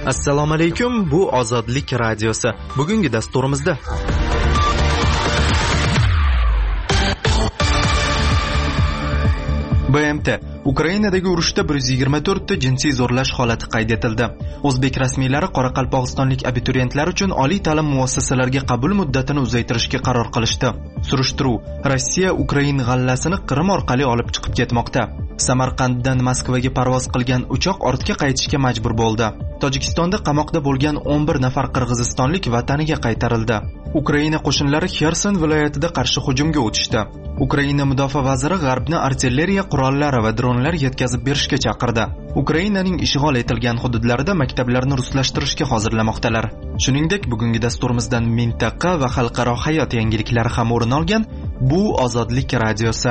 Assalomu alaykum, bu Ozodlik radiosi. Bugungi dasturimizda BMT Ukrainadagi urushda 124 ta jinsiy zo'rlash holati qayd etildi. O'zbek rasmiylari qoraqalpog'istonlik abituriyentlar uchun oliy ta'lim muassasalariga qabul muddatini uzaytirishga qaror qilishdi. Surishtiruv: Rossiya Ukraina g'allasini Qrim orqali olib chiqib ketmoqda. Samarqanddan Moskvaga parvoz qilgan uchoq ortga qaytishga majbur bo'ldi. Tojikistonda qamoqda bo'lgan 11 nafar qirg'izistonlik vataniga qaytarildi. Ukraina qo'shinlari Xerson viloyatida qarshi hujumga o'tishdi. Ukraina mudofaa vaziri G'arbni artilleriya qurollari va dronlar yetkazib berishga chaqirdi. Ukrainaning ishg'ol etilgan hududlarida maktablarni ruslashtirishga hozirlamoqdalar. Shuningdek, bugungi dasturimizdan mintaqa va xalqaro hayot yangiliklari ham o'rin olgan. Bu Ozodlik radiosi.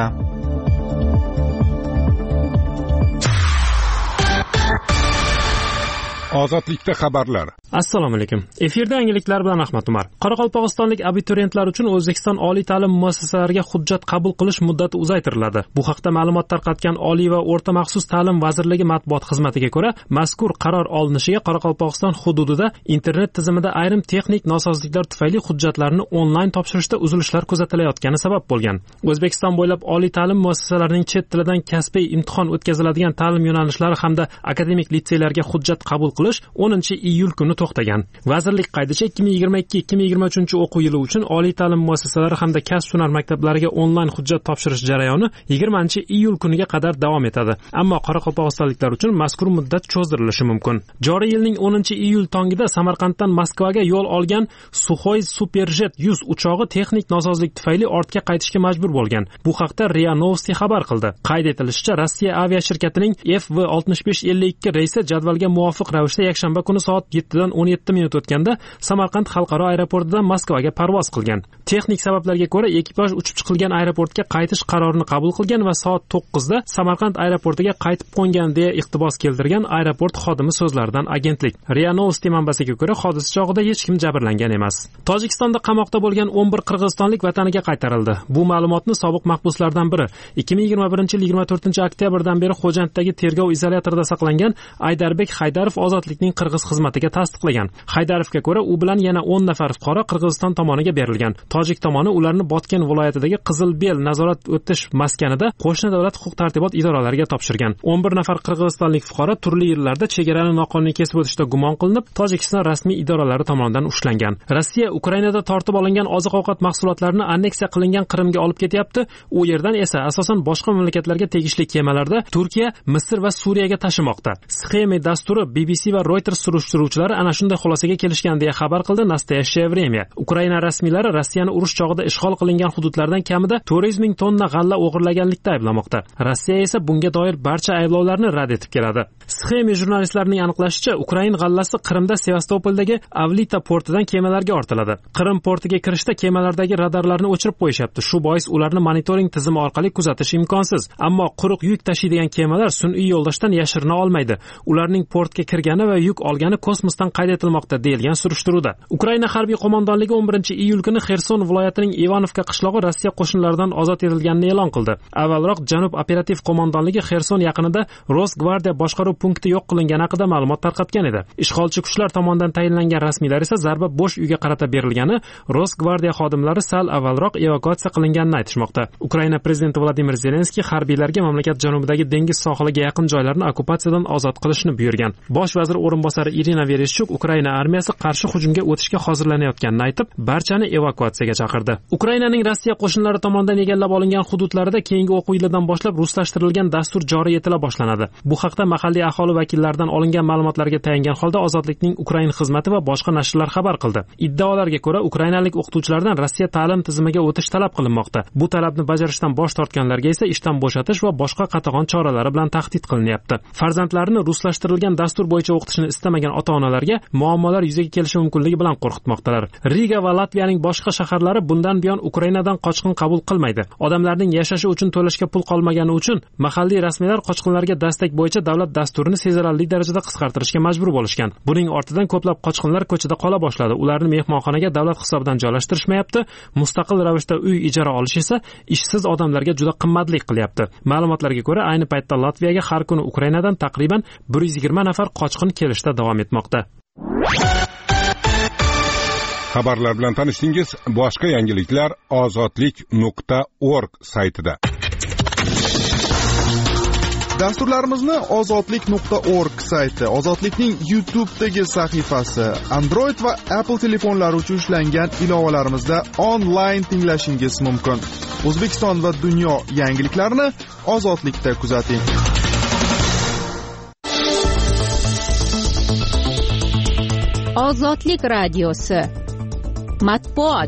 Ozodlikda xabarlar. Assalomu alaykum. Efirda yangiliklar bilan Ahmad Umar. Qoraqalpog'istonlik abituriyentlar uchun O'zbekiston oliy ta'lim muassasalariga hujjat qabul qilish muddati uzaytiriladi. Bu haqda ma'lumot tarqatgan Oliy va o'rta maxsus ta'lim vazirligi matbuot xizmatiga ko'ra, mazkur qaror olinishiga Qoraqalpog'iston hududida internet tizimida ayrim texnik nosozliklar tufayli hujjatlarni onlayn topshirishda uzilishlar kuzatilayotgani sabab bo'lgan. O'zbekiston bo'ylab oliy ta'lim muassasalarining chet tilidan kasbiy imtihon o'tkaziladigan ta'lim yo'nalishlari hamda akademik litseylarga hujjat qabul 10-iyul kuni to'xtagan. Vazirlik qaydicha 2022-2023 o'quv yili uchun oliy ta'lim muassasalari hamda kasb-hunar maktablariga onlayn hujjat topshirish jarayoni 20-iyul kuniga qadar davom etadi. Ammo qoraqalpog'istonliklar uchun mazkur muddat cho'zdirilishi mumkin. Joriy yilning 10-iyul tongida Samarqanddan Moskvaga yo'l olgan Suxoy Superjet 100 uchog'i texnik nosozlik tufayli ortga qaytishga majbur bo'lgan. Bu haqda RIA Novosti xabar qildi. Qayd etilishicha, Rossiya aviashirkatining FV6552 reysi jadvalga muvofiq ravishda yakshanba kuni soat 7dan 17 minut o'tganda Samarqand xalqaro aeroportidan Moskvaga parvoz qilgan. Texnik sabablarga ko'ra ekipaj uchib chiqilgan aeroportga qaytish qarorini qabul qilgan va soat 9da Samarqand aeroportiga qaytib qo'ngan deya iqtibos keltirgan aeroport xodimi so'zlaridan agentlik. RIA Novosti manbasiga ko'ra, hodisa chog'ida hech kim jabrlangan emas. Tojikistonda qamoqda bo'lgan 11 qirg'izistonlik vataniga qaytarildi. Bu ma'lumotni sobiq mahbuslardan biri 2021-24 oktyabrdan beri Xo'janddagi tergov izolyatorida saqlangan Aydarbek Haydarov ozodlikning qirg'iz xizmatiga tasdiqlagan. Haydarovga ko'ra, u bilan yana 10 nafar fuqaro Qirg'iziston tomoniga berilgan. Tojik tomoni ularni Botken viloyatidagi Qizilbel nazorat o'tish maskanida qo'shni davlat huquq-tartibot idoralariga topshirgan. 11 nafar qirg'izistonlik fuqaro turli yillarda chegarani noqonuniy kesib o'tishda gumon qilinib, Tojikiston rasmiy idoralari tomonidan ushlangan. Rossiya Ukrainada tortib olingan oziq-ovqat mahsulotlarini anneksiya qilingan Qrimga olib ketyapti. U yerdan esa asosan boshqa mamlakatlarga tegishli kemalarda Turkiya, Misr va Suriyaga tashimoqda. Sxema dasturi BBC va Reuters surishtiruvchilari ana shunday xulosaga kelishgan deya xabar qildi Nastoyashaya Vremya. Ukraina rasmiylari Rossiyani urush chog'ida ishg'ol qilingan hududlardan kamida 400 ming tonna g'alla o'g'irlaganlikda ayblamoqda. Rossiya esa bunga doir barcha ayblovlarni rad etib keladi. Sxema jurnalistlarining aniqlashicha, Ukraina g'allasi Qrimda Sevastopoldagi Avlita portidan kemalarga ortiladi. Qrim portiga kirishda kemalardagi radarlarni o'chirib qo'yishyapti. Shu bois ularni monitoring tizimi orqali kuzatish imkonsiz. Ammo quruq yuk tashiydigan kemalar sun'iy yo'ldoshdan yashirina olmaydi. Ularning portga kirgani va yuk olgani kosmosdan qayd etilmoqda deyilgan surishtiruvda. Ukraina harbiy qo'mondonligi 11-iyul kuni Xerson viloyatining Ivanovka qishlog'i Rossiya qo'shinlaridan ozod etilganini e'lon qildi. Avvalroq Janub operativ qo'mondonligi Xerson yaqinida Rosgvardiya boshqaruv punkti yo'q qilingani haqida ma'lumot tarqatgan edi. Ishg'olchi kuchlar tomonidan tayinlangan rasmiylar esa zarba bo'sh uyga qarata berilgani, Rosgvardiya xodimlari sal avvalroq evakuatsiya qilinganini aytishmoqda. Ukraina prezidenti Vladimir Zelenskiy harbiylarga mamlakat janubidagi dengiz sohiliga yaqin joylarni okkupatsiyadan ozod qilishni buyurgan. Bosh vazir o'rinbosari Irina Vereshchuk Ukraina armiyasi qarshi hujumga o'tishga hozirlanayotganini aytib, barchani evakuatsiyaga chaqirdi. Ukrainaning Rossiya qo'shinlari tomonidan egallab olingan hududlarida keyingi o'quv yilidan boshlab ruslashtirilgan dastur joriy etila boshlanadi. Bu haqda mahalliy aholi vakillaridan olingan ma'lumotlarga tayangan holda Ozodlikning Ukraina xizmati va boshqa nashrlar xabar qildi. Iddaolarga ko'ra, ukrainalik o'qituvchilardan Rossiya ta'lim tizimiga o'tish talab qilinmoqda. Bu talabni bajarishdan bosh tortganlarga esa ishdan bo'shatish va boshqa qatag'on choralari bilan tahdid qilinyapti. Farzandlarini ruslashtirilgan dastur bo'yicha o'qitishni istamagan ota-onalarga muammolar yuzaga kelishi mumkinligi bilan qo'rqitmoqdalar. Riga va Latviyaning boshqa shaharlari bundan buyon Ukrainadan qochqin qabul qilmaydi. Odamlarning yashashi uchun to'lashga pul qolmagani uchun mahalliy rasmiylar qochqinlarga dastak bo'yicha davlat dasturini sezilarli darajada qisqartirishga majbur bo'lishgan. Buning ortidan ko'plab qochqinlar ko'chada qola boshladi. Ularni mehmonxonaga davlat hisobidan joylashtirishmayapti. Mustaqil ravishda uy ijara olish esa ishsiz odamlarga juda qimmatlik qilyapti. Ma'lumotlarga ko'ra, ayni paytda Latviyaga har kuni Ukrainadan taqriban 120 nafar qochqin kelishda davom etmoqda. Xabarlar bilan tanishdingiz. Boshqa yangiliklar ozodlik.org saytida. Dasturlarimizni ozodlik.org sayti, Ozodlikning YouTube'dagi sahifasi, Android va Apple telefonlari uchun ishlangan ilovalarimizda onlayn tinglashingiz mumkin. O'zbekiston va dunyo yangiliklarini Ozodlikda kuzating. Ozodlik radiosi. Matbuot.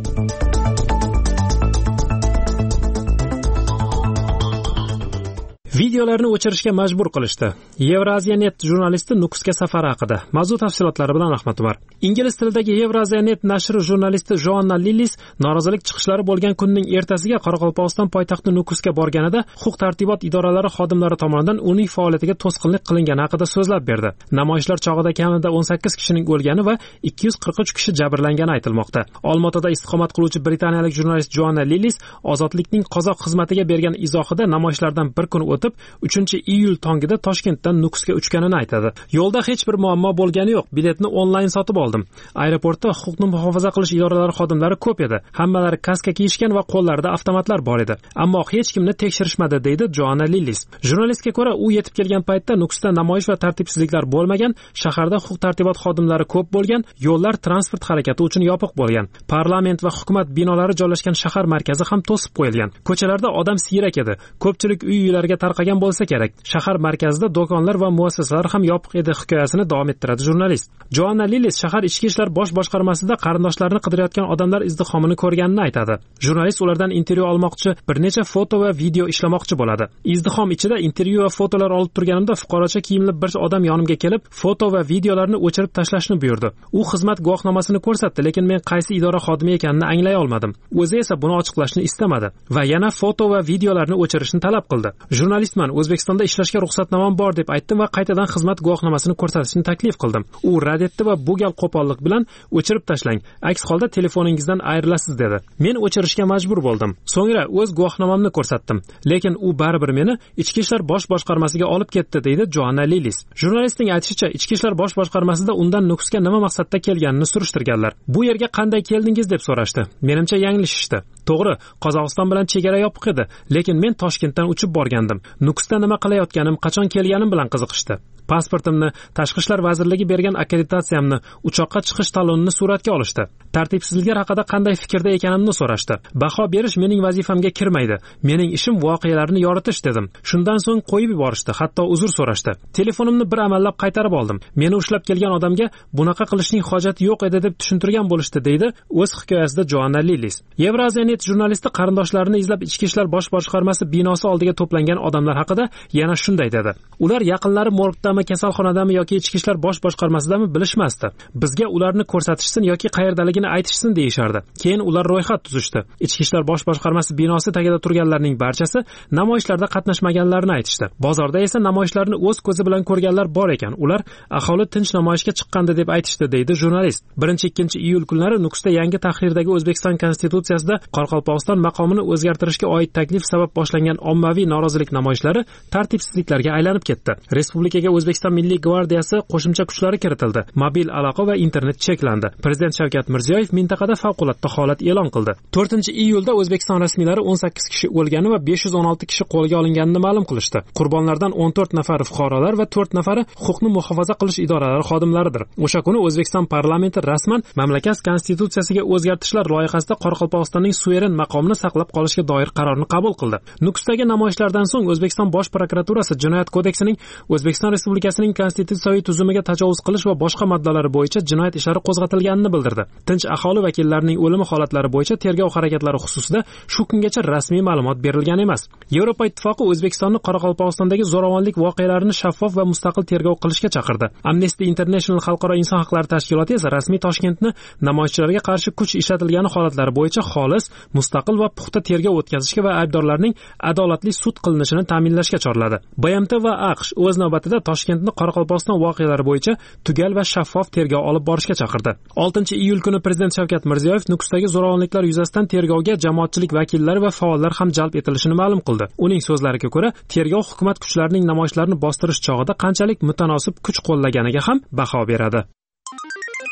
Videolarni o'chirishga majbur qilishdi. Evraziyanet jurnalisti Nukusga safari haqida. Mavzu tafsilotlari bilan Ahmad Umar. Ingliz tilidagi Evraziyanet nashri jurnalisti Joanna Lillis norozilik chiqishlari bo'lgan kunning ertasiga Qoraqalpog'iston poytaxti Nukusga borganida huquq-tartibot idoralari xodimlari tomonidan uning faoliyatiga to'sqinlik qilingani haqida so'zlab berdi. Namoyishlar chog'ida kamida 18 kishining o'lgani va 243 kishi jabrlangani aytilmoqda. Olmaotada istiqomat qiluvchi britaniyalik jurnalist Joanna Lillis Ozodlikning qozoq xizmatiga bergan izohida namoyishlardan bir kun o'tib 3-iyul tongida Toshkentdan Nukusga uchganini aytadi. Yo'lda hech bir muammo bo'lgani yo'q. Biletni onlayn sotib oldim. Aeroportda huquqni muhofaza qilish idoralari xodimlari ko'p edi. Hammalari kaska kiyishgan va qo'llarida avtomatlar bor edi. Ammo hech kimni tekshirishmadi, deydi Joanna Lillis. Jurnalistga ko'ra, u yetib kelgan paytda Nukusda namoyish va tartibsizliklar bo'lmagan, shaharda huquq-tartibot xodimlari ko'p bo'lgan, yo'llar transport harakati uchun yopiq bo'lgan. Parlament va hukumat binolari joylashgan shahar markazi ham to'sib qo'yilgan. Ko'chalarda odam siyrak edi. Ko'pchilik uy-uylarga tarqagan bo'lsa kerak. Shahar markazida do'konlar va muassasalar ham yopiq edi hikoyasini davom ettiradi jurnalist. Joanna Lillis shahar ichki ishlar bosh boshqarmasida qarindoshlarini qidirayotgan odamlar izdihomini ko'rganini aytadi. Jurnalist ulardan intervyu olmoqchi, bir necha foto va video ishlamoqchi bo'ladi. Izdihom ichida intervyu va fotolar olib turganimda fuqarocha kiyimli bir odam yonimga kelib, foto va videolarni o'chirib tashlashni buyurdi. U xizmat guvohnomasini ko'rsatdi, lekin men qaysi idora xodimi ekanini anglay olmadim. O'zi esa buni ochiqlashni istamadi va yana foto va videolarni o'chirishni talab qildi. Jurnalistman, O'zbekistonda ishlashga ruxsatnomam bor deb aytdim va qaytadan xizmat guvohnomasini ko'rsatishni taklif qildim. U rad etdi va bu gal qo'pollik bilan o'chirib tashlang, aks holda telefoningizdan ayrilasiz dedi. Men o'chirishga majbur bo'ldim. So'ngra o'z guvohnomamni ko'rsatdim, lekin u baribir meni ichki ishlar bosh boshqarmasiga olib ketdi, deydi Joanna Lillis. Jurnalistning aytishicha, ichki ishlar bosh boshqarmasida undan Nukusga nima maqsadda kelganini surishtirganlar. Bu yerga qanday keldingiz deb so'rashdi. Menimcha yanglishishdi. To'g'ri, Qozog'iston bilan chegara yopiq edi, lekin men Toshkentdan uchib borgandim. Nukusda nima qilayotganim, qachon kelganim bilan qiziqishdi. Pasportimni, Tashqi ishlar vazirligi bergan akkreditatsiyamni, uchoqqa chiqish talonini suratga olishdi. Tartibsizliklar haqida qanday fikrda ekanimni so'rashdi. Baho berish mening vazifamga kirmaydi. Mening ishim voqealarni yoritish dedim. Shundan so'ng qo'yib yuborishdi, hatto uzr so'rashdi. Telefonimni bir amallab qaytarib oldim. Meni ushlab kelgan odamga bunaqa qilishning hojati yo'q edi deb tushuntirgan bo'lishdi, deydi o'z hikoyasida Joanna Lillis. Evraziyanet jurnalisti qarindoshlarini izlab ichki ishlar bosh boshqarmasi binosi oldiga to'plangan odamlar haqida yana shunday dedi. Ular yaqinlari morgdami, kasalxonadami yoki ichki ishlar bosh boshqarmasidami bilishmasdi. Bizga ularni ko'rsatishsin yoki qayerdaligini aytishsin deyishardi. Keyin ular ro'yxat tuzishdi. Ichki ishlar bosh boshqarmasi binosi tagida turganlarning barchasi namoyishlarda qatnashmaganlarini aytishdi. Bozorda esa namoyishlarni o'z ko'zi bilan ko'rganlar bor ekan. Ular aholi tinch namoyishga chiqqandi deb aytishdi, deydi jurnalist. 1-2 iyul kunlari Nukusda yangi tahrirdagi O'zbekiston konstitutsiyasida Qoraqalpog'iston maqomini o'zgartirishga oid taklif sabab boshlangan ommaviy norozilik namoyishlari tartibsizliklarga aylanib ketdi. Respublikaga O'zbekiston Milliy gvardiyasi qo'shimcha kuchlari kiritildi. Mobil aloqa va internet cheklandi. Prezident Shavkat Mirziyoyev mintaqada favqulodda holat e'lon qildi. 4-iyulda O'zbekiston rasmiylari 18 kishi o'lgani va 516 kishi qo'lga olinganini ma'lum qilishdi. Qurbonlardan 14 nafari fuqarolar va 4 nafari huquqni muhofaza qilish idoralari xodimlaridir. O'sha kuni O'zbekiston parlamenti rasman mamlakat konstitutsiyasiga o'zgartishlar loyihasida Qoraqalpog'istonning suveren maqomini saqlab qolishga doir qarorni qabul qildi. Nukusdagi namoyishlardan so'ng O'zbekiston Bosh prokuraturasi Jinoyat kodeksining O'zbekiston Respublikasining konstitutsiyaviy tuzumiga tajovuz qilish va boshqa moddalari bo'yicha jinoyat ishlari qo'zg'atilganini bildirdi. Tinch aholi vakillarining o'limi holatlari bo'yicha tergov harakatlari xususida shu kungacha rasmiy ma'lumot berilgan emas. Yevropa Ittifoqi O'zbekistonni Qoraqalpog'istondagi zo'ravonlik voqealarini shaffof va mustaqil tergov qilishga chaqirdi. Amnesty International xalqaro inson huquqlari tashkiloti esa rasmiy Toshkentni namoyishchilarga qarshi kuch ishlatilgani holatlari bo'yicha xolis, mustaqil va puxta tergov o'tkazishga va aybdorlarning adolatli sud qilinishini ta'minlashga chorladi. BMT va AQSh o'z navbatida Toshkentni Qoraqalpog'iston voqealari bo'yicha tugal va shaffof tergov olib borishga chaqirdi. 6-iyul kuni Prezident Shavkat Mirziyoyev Nukusdagi zo'ravonliklar yuzasidan tergovga jamoatchilik vakillari va faollar ham jalb etilishini ma'lum qildi. Uning so'zlariga ko'ra, tergov hukumat kuchlarining namoyishlarni bostirish chog'ida qanchalik mutanosib kuch qo'llaganiga ham baho beradi.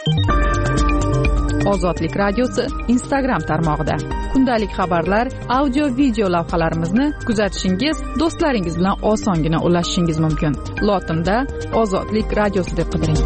Ozodlik radiosi Instagram tarmog'ida kundalik xabarlar, audio video lavhalarimizni kuzatishingiz, do'stlaringiz bilan osongina ulashishingiz mumkin. Lotinda Ozodlik radiosi deb qidiring.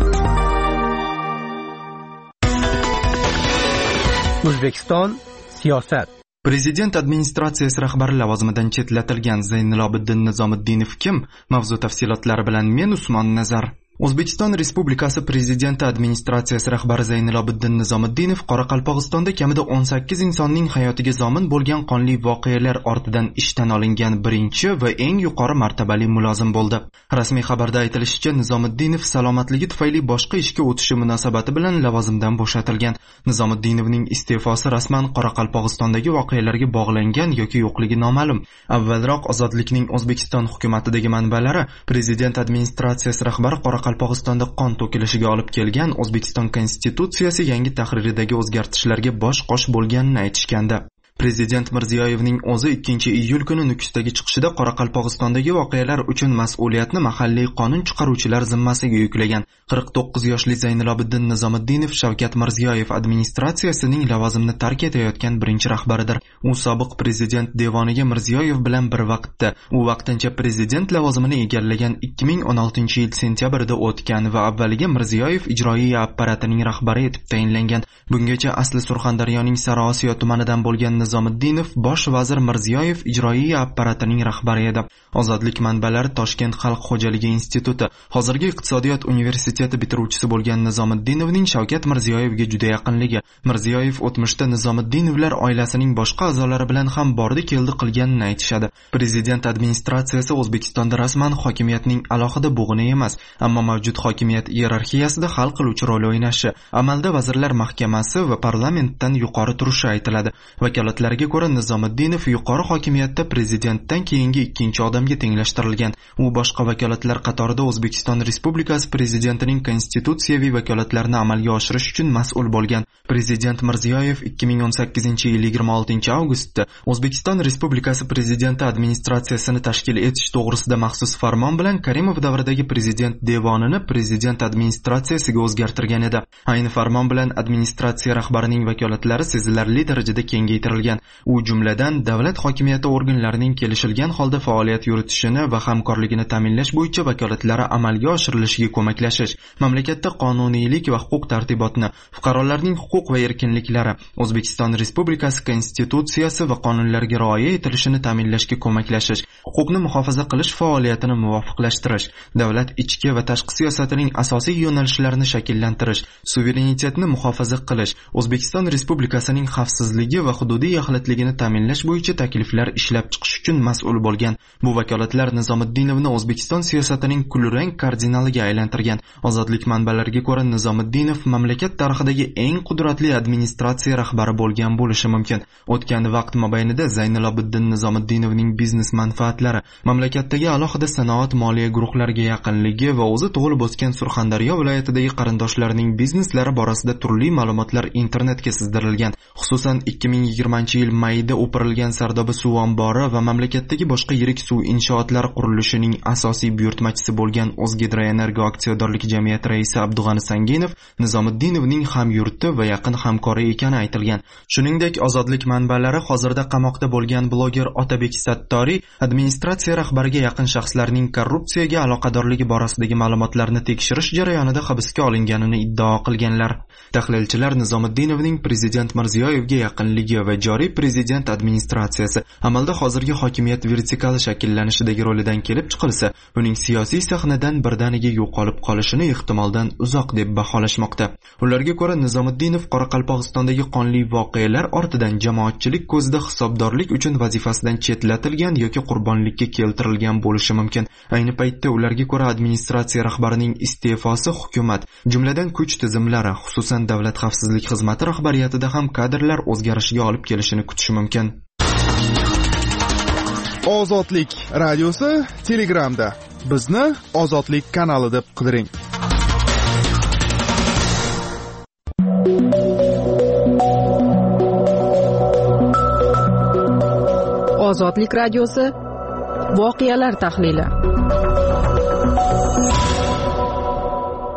O'zbekiston siyosat. Prezident administratsiyasi rahbari lavozimidan chetlatilgan Zaynilobiddin Nizomiddinov kim? Mavzu tafsilotlari bilan men Usmon Nazar. O'zbekiston Respublikasi Prezidenti administratsiyasi rahbari Zaynilobiddin Nizomiddinov Qoraqalpog'istonda kamida 18 insonning hayotiga zomin bo'lgan qonli voqealar ortidan ishdan olingan birinchi va eng yuqori martabali mulozim bo'ldi. Rasmiy xabarda aytilishicha, Nizomiddinov salomatligi tufayli boshqa ishga o'tishi munosabati bilan lavozimdan bo'shatilgan. Nizomiddinovning iste'fosi rasman Qoraqalpog'istondagi voqealarga bog'langan yoki yo'qligi noma'lum. Avvalroq Ozodlikning O'zbekiston hukumatidagi manbalari Prezident administratsiyasi rahbari Qoraqalpog'istonda qon to'kilishiga olib kelgan O'zbekiston Konstitutsiyasi yangi tahriridagi o'zgartishlarga bosh-qosh bo'lganini aytishgandi. Prezident Mirziyoyevning o'zi 2-iyul kuni Nukusdagi chiqishida Qoraqalpog'istondagi voqealar uchun mas'uliyatni mahalliy qonun chiqaruvchilar zimmasiga yuklagan. 49 yoshli Zaynilobiddin Nizomiddinov Shavkat Mirziyoyev administratsiyasining lavozimini tark etayotgan birinchi rahbaridir. U sobiq prezident devoniga Mirziyoyev bilan bir vaqtda, u vaqtincha prezident lavozimini egallagan 2016-yil sentyabrida o'tgan va avvaliga Mirziyoyev ijroiy apparatining rahbari etib tayinlangan. Bungacha asli Surxondaryoning Sariosiyo tumanidan bo'lgan Nizomiddinov bosh vazir Mirziyoyev ijroiy apparatining rahbari edi. Ozodlik manbalari Toshkent xalq xo'jaligi instituti, hozirgi iqtisodiyot universiteti bitiruvchisi bo'lgan Nizomiddinovning Shavkat Mirziyoyevga juda yaqinligi. Mirziyoyev o'tmishda Nizomiddinovlar oilasining boshqa a'zolari bilan ham bordi-keldi qilganini aytishadi. Prezident administratsiyasi O'zbekistonda rasman hokimiyatning alohida bo'g'ini emas, ammo mavjud hokimiyat iyerarxiyasida hal qiluvchi rol o'ynashi, amalda vazirlar mahkamasi va parlamentdan yuqori turishi aytiladi. Vakolatlariga ko'ra, Nizomiddinov yuqori hokimiyatda prezidentdan keyingi ikkinchi odamga tenglashtirilgan. U boshqa vakolatlar qatorida O'zbekiston Respublikasi prezidentining konstitutsiyaviy vakolatlarini amalga oshirish uchun mas'ul bo'lgan. Prezident Mirziyoyev 2018-yil 26-avgustda O'zbekiston Respublikasi prezidenti administratsiyasini tashkil etish to'g'risida maxsus farmon bilan Karimov davridagi prezident devonini prezident administratsiyasiga o'zgartirgan edi. Ayni farmon bilan administratsiya rahbarining vakolatlari sezilarli darajada kengaytirilgan. U jumladan davlat hokimiyati organlarining kelishilgan holda faoliyat yuritishini va hamkorligini ta'minlash bo'yicha vakolatlari amalga oshirilishiga ko'maklashish, mamlakatda qonuniylik va huquq tartibotni, fuqarolarning huquq va erkinliklari, O'zbekiston Respublikasi konstitutsiyasi va qonunlariga rioya etilishini ta'minlashga ko'maklashish, huquqni muhofaza qilish faoliyatini muvofiqlashtirish, davlat ichki va tashqi siyosatining asosiy yo'nalishlarini shakllantirish, suverenitetni muhofaza qilish, O'zbekiston Respublikasining xavfsizligi va hududiy yaxlitligini ta'minlash bo'yicha takliflar ishlab chiqish uchun mas'ul bo'lgan. Bu vakolatlar Nizomiddinovni O'zbekiston siyosatining kulrang kardinaliga aylantirgan. Ozodlik manbalariga ko'ra, Nizomiddinov mamlakat tarixidagi eng qudratli administratsiya rahbari bo'lgan bo'lishi mumkin. O'tgan vaqt mobaynida Zaynilobiddin Nizomiddinovning biznes manfaatlari, mamlakatdagi alohida sanoat moliya guruhlariga yaqinligi va o'zi tug'ilib o'sgan Surxondaryo viloyatidagi qarindoshlarining bizneslari borasida turli ma'lumotlar internetga sizdirilgan. Xususan 2020-yil mayida o'pirilgan Sardoba suv ombori va mamlakatdagi boshqa yirik suv inshootlari qurilishining asosiy buyurtmachisi bo'lgan O'zgidroenergo aksiyadorlik jamiyati raisi Abdug'ani Sanginov Nizomiddinovning hamyurti va yaqin hamkori ekani aytilgan. Shuningdek, Ozodlik manbalari hozirda qamoqda bo'lgan bloger Otabek Sattoriy administratsiya rahbariga yaqin shaxslarning korrupsiyaga aloqadorligi borasidagi ma'lumotlarni tekshirish jarayonida hibsga olinganini iddao qilganlar. Tahlilchilar Nizomiddinovning prezident Mirziyoyevga yaqinligi va joriy prezident administratsiyasi amalda hozirgi hokimiyat vertikali shakllanishidagi rolidan kelib chiqilsa, uning siyosiy sahnadan birdaniga yo'qolib qolishini ehtimoldan uzoq deb baholashmoqda. Ularga ko'ra, Nizomiddinov Qoraqalpog'istondagi qonli voqealar ortidan jamoatchilik ko'zida hisobdorlik uchun vazifasidan chetlatilgan yoki qurbonlikka keltirilgan bo'lishi mumkin. Ayni paytda ularga ko'ra administratsiya rahbarining iste'fosi hukumat, jumladan kuch tizimlari, xususan davlat xavfsizlik xizmati rahbariyatida ham kadrlar o'zgarishiga olib kelishini kutish mumkin. Ozodlik radiosi Telegramda. Bizni Ozodlik kanali deb qidiring. Ozodlik radiosi voqealar tahlili.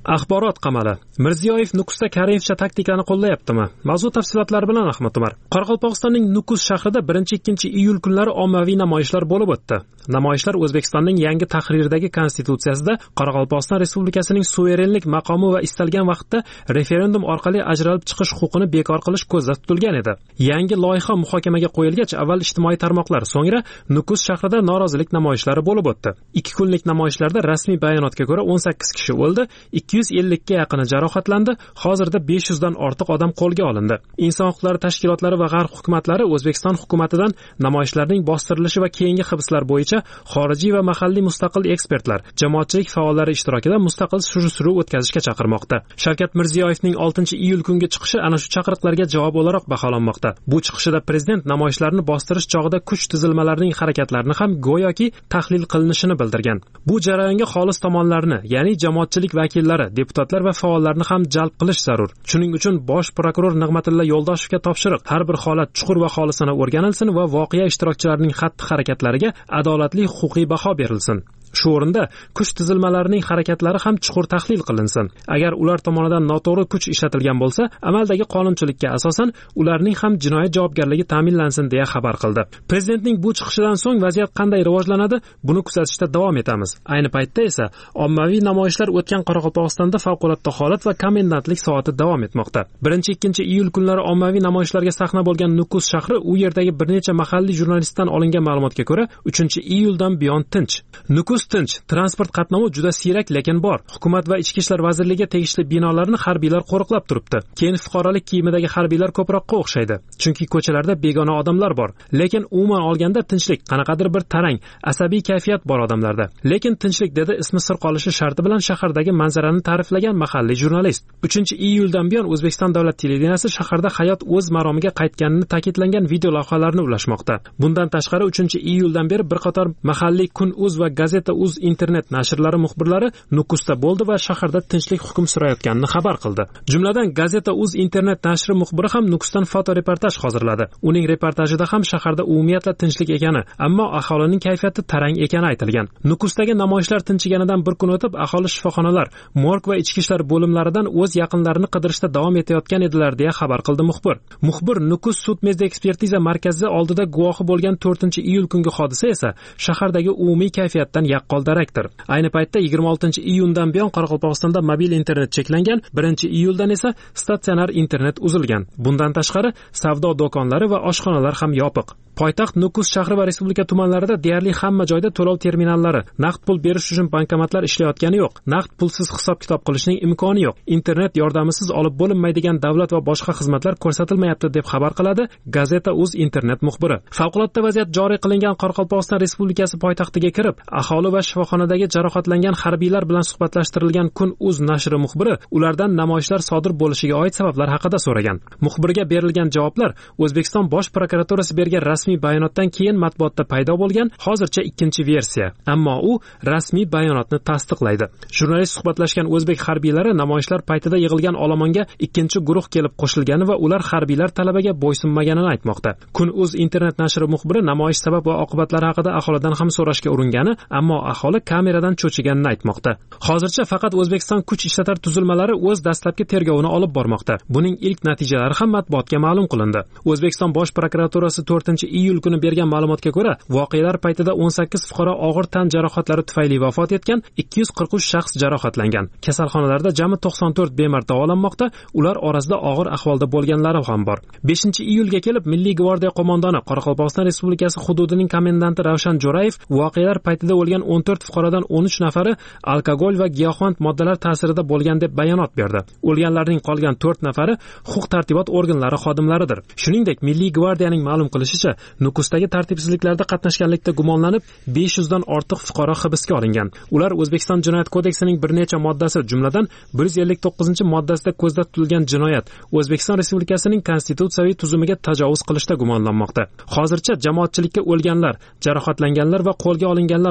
Axborot qamali. Mirziyoyev Nukusda Kareyevcha taktikani qo'llayaptimi? Mavzu tafsilotlari bilan Ahmad Umar. Qoraqalpog'istonning Nukus shahrida 1-2 iyul kunlari ommaviy namoyishlar bo'lib o'tdi. Namoyishlar O'zbekistonning yangi tahrirdagi konstitutsiyasida Qoraqalpog'iston Respublikasining suverenlik maqomi va istalgan vaqtda referendum orqali ajralib chiqish huquqini bekor qilish ko'zda tutilgan edi. Yangi loyiha muhokamaga qo'yilgach, avval ijtimoiy tarmoqlar, so'ngra Nukus shahrida norozilik namoyishlari bo'lib o'tdi. 2 kunlik namoyishlarda rasmiy bayonotga ko'ra 18 kishi o'ldi, 250 ga yaqini jarohatlandi, hozirda 500 dan ortiq odam qo'lga olindi. Inson huquqlari tashkilotlari va g'arb hukumatlari O'zbekiston hukumatidan namoyishlarning bostirilishi va keyingi hibslar bo'yicha xorijiy va mahalliy mustaqil ekspertlar, jamoatchilik faollari ishtirokida mustaqil surishtiruv o'tkazishga chaqirmoqda. Shavkat Mirziyoyevning 6-iyul kungi chiqishi ana shu chaqiriqlarga javob o'laroq baholanmoqda. Bu chiqishida prezident namoyishlarni bostirish chog'ida kuch tuzilmalarining harakatlarini ham go'yoki tahlil qilinishini bildirgan. Bu jarayonga xolis tomonlarni, ya'ni jamoatchilik vakillari, deputatlar va faollarni ham jalb qilish zarur. Shuning uchun bosh prokuror Nig'matilla Yo'ldoshevga topshiriq: har bir holat chuqur va xolisona o'rganilsin va voqea ishtirokchilarining xatti-harakatlariga adolatli huquqiy baho berilsin. Shu o'rinda kuch tuzilmalarining harakatlari ham chuqur tahlil qilinsin. Agar ular tomonidan noto'g'ri kuch ishlatilgan bo'lsa, amaldagi qonunchilikka asosan ularning ham jinoyat javobgarligi ta'minlansin deya xabar qildi. Prezidentning bu chiqishidan so'ng vaziyat qanday rivojlanadi? Buni kuzatishda davom etamiz. Ayni paytda esa ommaviy namoyishlar o'tgan Qoraqalpog'istonda favqulodda holat va komendantlik soati davom etmoqda. 1-2 iyul kunlari ommaviy namoyishlarga sahna bo'lgan Nukus shahri u yerdagi bir necha mahalliy jurnalistdan olingan ma'lumotga ko'ra 3-iyuldan buyon tinch. Nukus tinch, transport qatnovi juda siyrak lekin bor. Hukumat va Ichki ishlar vazirligiga tegishli binolarni harbiylar qo'riqlab turibdi. Keyin fuqarolik kiyimidagi harbiylar ko'proqqa o'xshaydi. Chunki ko'chalarda begona odamlar bor. Lekin umuman olganda tinchlik, qanaqadir bir tarang, asabiy kayfiyat bor odamlarda. Lekin tinchlik dedi ismi sir qolishi sharti bilan shahardagi manzarani ta'riflagan mahalliy jurnalist. 3-iyuldan buyon O'zbekiston davlat televideniyasi shaharda hayot o'z maromiga qaytganini ta'kidlangan video lavhalarni ulashmoqda. Bundan tashqari 3-iyuldan beri bir qator mahalliy Kun.uz va Gazeta Uz internet nashrlari muxbirlari Nukusda bo'ldi va shaharda tinchlik hukm surayotganini xabar qildi. Jumladan Gazeta Uz internet nashri muxbiri ham Nukusdan fotoreportaj hozirladi. Uning reportajida ham shaharda umumiyatla tinchlik ekani, ammo aholining kayfiyati tarang ekani aytilgan. Nukusdagi namoyishlar tinchiganidan bir kun o'tib, aholi shifoxonalar, morg va ichki ishlar bo'limlaridan o'z yaqinlarini qidirishda davom etayotgan edilar deya xabar qildi muxbir. Muxbir Nukus sud medya ekspertiza markazi oldida guvohi bo'lgan 4-iyul kungi hodisa esa shahardagi umumiy kayfiyatdan yaqqol darakdir. Ayni paytda 26-iyundan buyon Qoraqalpog'istonda mobil internet cheklangan, 1-iyuldan esa statsionar internet uzilgan. Bundan tashqari savdo do'konlari va oshxonalar ham yopiq. Poytaxt Nukus shahri va respublika tumanlarida deyarli hamma joyda to'lov terminallari, naqd pul berish uchun bankomatlar ishlayotgani yo'q. Naqd pulsiz hisob-kitob qilishning imkoni yo'q. Internet yordamisiz olib bo'linmaydigan davlat va boshqa xizmatlar ko'rsatilmayapti deb xabar qiladi Gazeta Uz internet muxbiri. Favqulodda vaziyat joriy qilingan Qoraqalpog'iston Respublikasi poytaxtiga kirib, aholi va shifoxonadagi jarohatlangan harbiylar bilan suhbatlashtirilgan Kun.uz nashri muxbiri ulardan namoyishlar sodir bo'lishiga oid sabablar haqida so'ragan. Muxbirga berilgan javoblar O'zbekiston bosh prokuraturasi bergan rasmiy bayonotdan keyin matbuotda paydo bo'lgan hozircha ikkinchi versiya. Ammo u rasmiy bayonotni tasdiqlaydi. Jurnalist suhbatlashgan o'zbek harbiylari namoyishlar paytida yig'ilgan olomonga ikkinchi guruh kelib qo'shilgani va ular harbiylar talabiga bo'ysunmaganini aytmoqda. Kun.uz internet nashri muxbiri namoyish sabab va oqibatlari haqida aholidan ham so'rashga uringani, ammo aholi kameradan cho'chiganini aytmoqda. Hozircha faqat O'zbekiston kuch ishlatar tuzilmalari o'z dastlabki tergovini olib bormoqda. Buning ilk natijalari ham matbuotga ma'lum qilindi. O'zbekiston bosh prokuraturasi 4-iyul kuni bergan ma'lumotga ko'ra, voqealar paytida 18 fuqaro og'ir tan jarohatlari tufayli vafot etgan, 243 shaxs jarohatlangan. Kasalxonalarda jami 94 bemor davolanmoqda, ular orasida og'ir ahvolda bo'lganlari ham bor. 5-iyulga kelib Milliy gvardiya qo'mondoni Qoraqalpog'iston Respublikasi hududining komendanti Ravshan Jo'rayev voqealar paytida o'lgan 14 fuqarodan 13 nafari alkogol va giyohvand moddalar ta'sirida bo'lgan deb bayonot berdi. O'lganlarning qolgan 4 nafari huquq-tartibot organlari xodimlaridir. Shuningdek, Milliy gvardiyaning ma'lum qilishicha, Nukusdagi tartibsizliklarda qatnashganlikda gumonlanib 500 dan ortiq fuqaro hibsga olingan. Ular O'zbekiston Jinoyat kodeksining bir necha moddasi, jumladan 159-moddasida ko'zda tutilgan jinoyat, O'zbekiston Respublikasining konstitutsiyaviy tuzumiga tajovuz qilishda gumonlanmoqda. Hozircha jamoatchilikka o'lganlar, jarohatlanganlar va qo'lga olinganlar borasida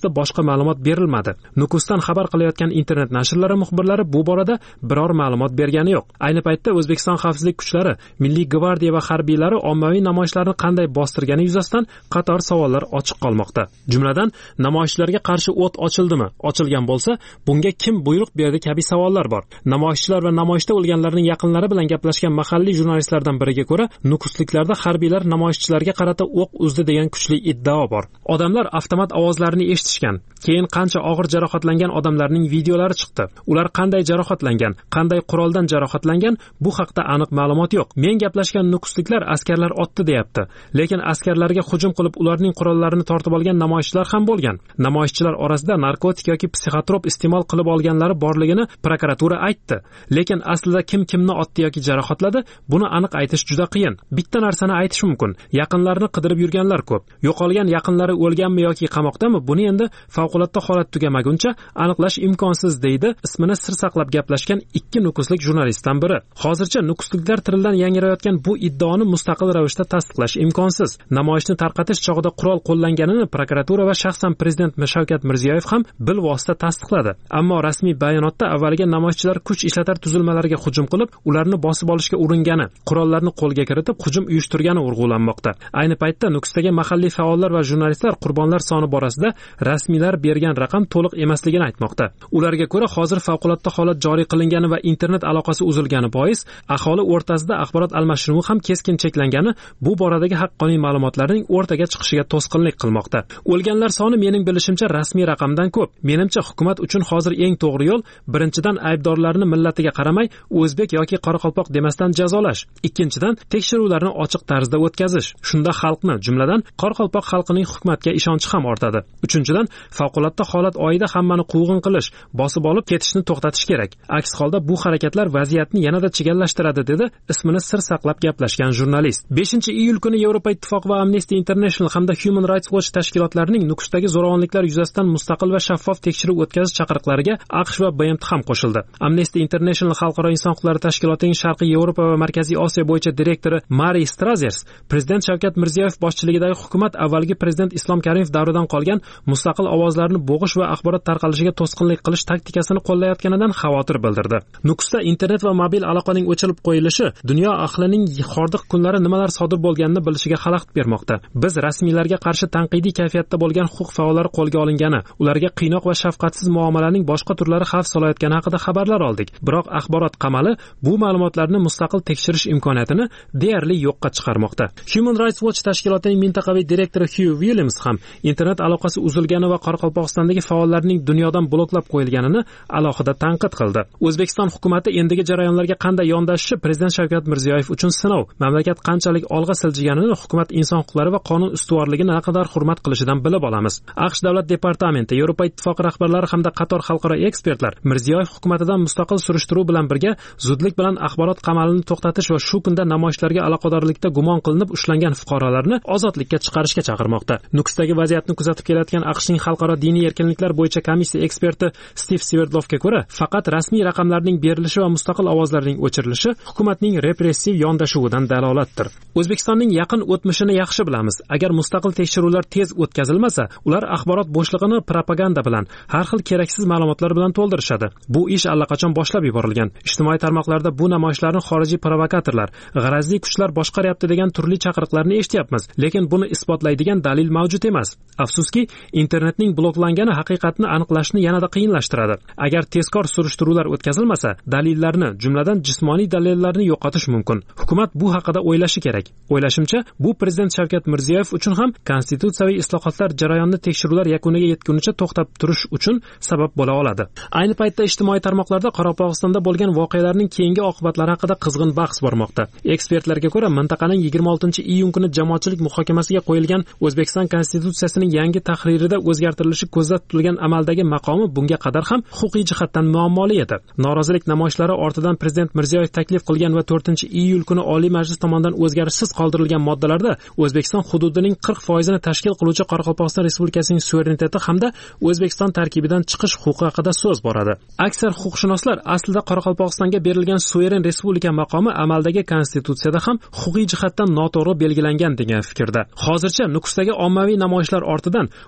to'g'risida boshqa ma'lumot berilmadi. Nukusdan xabar qilayotgan internet nashrlari muxbirlari bu borada biror ma'lumot bergani yo'q. Ayni paytda O'zbekiston xavfsizlik kuchlari, Milliy gvardiya va harbiylari ommaviy namoyishlarni qanday bostirgani yuzasidan qator savollar ochiq qolmoqda. Jumladan, namoyishchilarga qarshi o't ochildimi? Ochilgan bo'lsa, bunga kim buyruq berdi kabi savollar bor. Namoyishchilar va namoyishda o'lganlarning yaqinlari bilan gaplashgan mahalliy jurnalistlardan biriga ko'ra, Nukusliklarda harbiylar namoyishchilarga qarata o'q uzdi degan kuchli iddao bor. Odamlar avtomat ovozlarini eshitishgan. Keyin qancha og'ir jarohatlangan odamlarning videolari chiqdi. Ular qanday jarohatlangan, qanday quroldan jarohatlangan, bu haqda aniq ma'lumot yo'q. Men gaplashgan nukusliklar askarlar otdi deyapti. Lekin askarlarga hujum qilib ularning qurollarini tortib olgan namoyishchilar ham bo'lgan. Namoyishchilar orasida narkotik yoki psixotrop iste'mol qilib olganlari borligini prokuratura aytdi. Lekin aslida kim kimni otdi yoki jarohatladi, buni aniq aytish juda qiyin. Bitta narsani aytish mumkin. Yaqinlarini qidirib yurganlar ko'p. Yo'qolgan yaqinlari o'lganmi yoki qamoqdami, buni endi favqulodda holat tugamaguncha aniqlash imkonsiz, deydi ismini sir saqlab gaplashgan ikki nukuslik jurnalistdan biri. Hozircha nukusliklar tilidan yangrayotgan bu iddaoni mustaqil ravishda tasdiqlash imkonsiz. Namoyishni tarqatish chog'ida qurol qo'llanganini prokuratura va shaxsan prezident Shavkat Mirziyoyev ham bilvosita tasdiqladi. Ammo rasmiy bayonotda avvaliga namoyishchilar kuch ishlatar tuzilmalarga hujum qilib, ularni bosib olishga uringani, qurollarni qo'lga kiritib hujum uyushtirgani urg'ulanmoqda. Ayni paytda Nukusdagi mahalliy faollar va jurnalistlar qurbonlar soni borasida rasmiylar bergan raqam to'liq emasligini aytmoqda. Ularga ko'ra, hozir favqulodda holat joriy qilingani va internet aloqasi uzilgani bois aholi o'rtasida axborot almashinuvi ham keskin cheklangani bu boradagi haqqoniy ma'lumotlarning o'rtaga chiqishiga to'sqinlik qilmoqda. O'lganlar soni mening bilishimcha rasmiy raqamdan ko'p. Menimcha hukumat uchun hozir eng to'g'ri yo'l birinchidan aybdorlarni millatiga qaramay o'zbek yoki qoraqalpoq demasdan jazolash. Ikkinchidan tekshiruvlarni ochiq tarzda o'tkazish. Shunda xalqni, jumladan qoraqalpoq xalqining hukumatga ishonchi ham ortadi. Uchinchidan favqulodda holat oyida hammani quvg'in qilish, bosib olib ketishni to'xtatish kerak. Aks holda bu harakatlar vaziyatni yanada chigallashtiradi, dedi ismini sir saqlab gaplashgan jurnalist. 5-iyul kuni Yevropa Ittifoqi va Amnesty International hamda Human Rights Watch tashkilotlarining Nukusdagi zo'ravonliklar yuzasidan mustaqil va shaffof tekshiruv o'tkazish chaqiriqlariga AQSh va BMT ham qo'shildi. Amnesty International Xalqaro inson huquqlari tashkilotining Sharqiy Yevropa va Markaziy Osiyo bo'yicha direktori Mari Strazers prezident Shavkat Mirziyoyev boshchiligidagi hukumat avvalgi prezident Islom Karimov davridan qolgan mustaqil ovozlarni bo'g'ish va axborot tarqalishiga to'sqinlik qilish taktikasini qo'llayotganidan xavotir bildirdi. Nukusda internet va mobil aloqaning o'chirib qo'yilishi dunyo ahlining hordiq kunlari nimalar sodir bo'lganini bilishiga xalaqit bermoqda. Biz rasmiylarga qarshi tanqidiy kayfiyatda bo'lgan huquq faollari qo'lga olingani, ularga qiynoq va shafqatsiz muomalaning boshqa turlari xavf solayotgani haqida xabarlar oldik. Biroq axborot qamali bu ma'lumotlarni mustaqil tekshirish imkoniyatini deyarli yo'qqa chiqarmoqda. Human Rights Watch tashkilotining mintaqaviy direktori Hugh Williams ham internet aloqasi uzilgani va Qoraqalpog'istondagi faollarning dunyodan bloklab qo'yilganini alohida tanqid qildi. O'zbekiston hukumatı endigi jarayonlarga qanday yondashishi prezident Shavkat Mirziyoyev uchun sinov. Mamlakat qanchalik olg'a siljiganini hukumat inson huquqlari va qonun ustuvorligini naqadar hurmat qilishidan bilib olamiz. AQSh davlat departamenti, Yevropa Ittifoqi rahbarlari hamda qator xalqaro ekspertlar Mirziyoyev hukumatidan mustaqil surishtiruv bilan birga zudlik bilan axborot qamalini to'xtatish va shu kunda namoyishlarga aloqadorlikda gumon qilinib ushlangan fuqarolarni ozodlikka chiqarishga chaqirmoqda. Nukusdagi vaziyatni kuzatib kelayotgan AQShning xalqaro diniy erkinliklar bo'yicha komissiya eksperti Steve Sverdlovga ko'ra, faqat rasmiy raqamlarning berilishi va mustaqil ovozlarning o'chirilishi hukumatning repressiv yondashuvidan dalolatdir. O'zbekistonning yaqin o'tmishini yaxshi bilamiz. Agar mustaqil tekshiruvlar tez o'tkazilmasa, ular axborot bo'shlig'ini propaganda bilan, har xil keraksiz ma'lumotlar bilan to'ldirishadi. Bu ish allaqachon boshlab yuborilgan. Ijtimoiy tarmoqlarda bu namoyishlarni xorijiy provokatorlar, g'arazli kuchlar boshqaryapti degan turli chaqiriqlarni eshityapmiz, lekin buni isbotlaydigan dalil mavjud emas. Afsuski, internetning bloklangani haqiqatni aniqlashni yanada qiyinlashtiradi. Agar tezkor surishtiruvlar o'tkazilmasa, dalillarni, jumladan jismoniy dalillarni yo'qotish mumkin. Hukumat bu haqida o'ylashi kerak. O'ylashimcha, bu prezident Shavkat Mirziyoyev uchun ham konstitutsiyaviy islohotlar jarayonini tekshiruvlar yakuniga yetgunicha to'xtab turish uchun sabab bo'la oladi. Ayni paytda ijtimoiy tarmoqlarda Qoraqalpog'istonda bo'lgan voqealarning keyingi oqibatlari haqida qizg'in bahs bormoqda. Ekspertlarga ko'ra, mintaqaning 26-iyun kuni jamoatchilik muhokamasiga qo'yilgan O'zbekiston konstitutsiyasining yangi tahririda o'zgartirilishi ko'zda tutilgan amaldagi maqomi bunga qadar ham huquqiy jihatdan muammoli edi. Norozilik namoyishlari ortidan prezident Mirziyoyev taklif qilgan va 4-iyul kuni Oliy Majlis tomonidan o'zgarishsiz qoldirilgan moddalarda O'zbekiston hududining 40% tashkil qiluvchi Qoraqalpog'iston Respublikasining suvereniteti hamda O'zbekiston tarkibidan chiqish huquqi haqida so'z boradi. Aksar huquqshunoslar aslida Qoraqalpog'istonga berilgan suveren respublika maqomi amaldagi konstitutsiyada ham huquqiy jihatdan noto'g'ri belgilangan degan fikrda. Hozircha Nukusdagi ommaviy namoyishlar ortidan O'zbekiston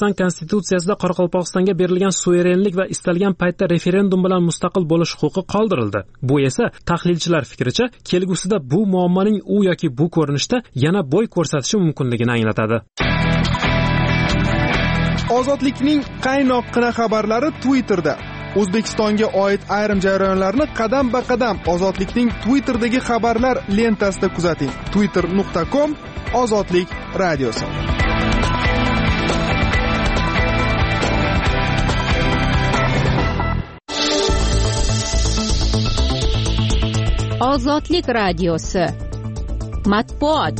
O'zbekiston konstitutsiyasida Qoraqalpog'istonga berilgan suverenlik va istalgan paytda referendum bilan mustaqil bo'lish huquqi qoldirildi. Bu esa tahlilchilar fikricha kelgusida bu muammoning u yoki bu ko'rinishda yana bo'y ko'rsatishi mumkinligini anglatadi. Ozodlikning qaynoqqina xabarlari Twitterda. O'zbekistonga oid ayrim jarayonlarni qadam-ba-qadam Ozodlikning Twitter'dagi xabarlar lentasida kuzating. twitter.com Ozodlik radiosi. Ozodlik radiosi. Matbuot.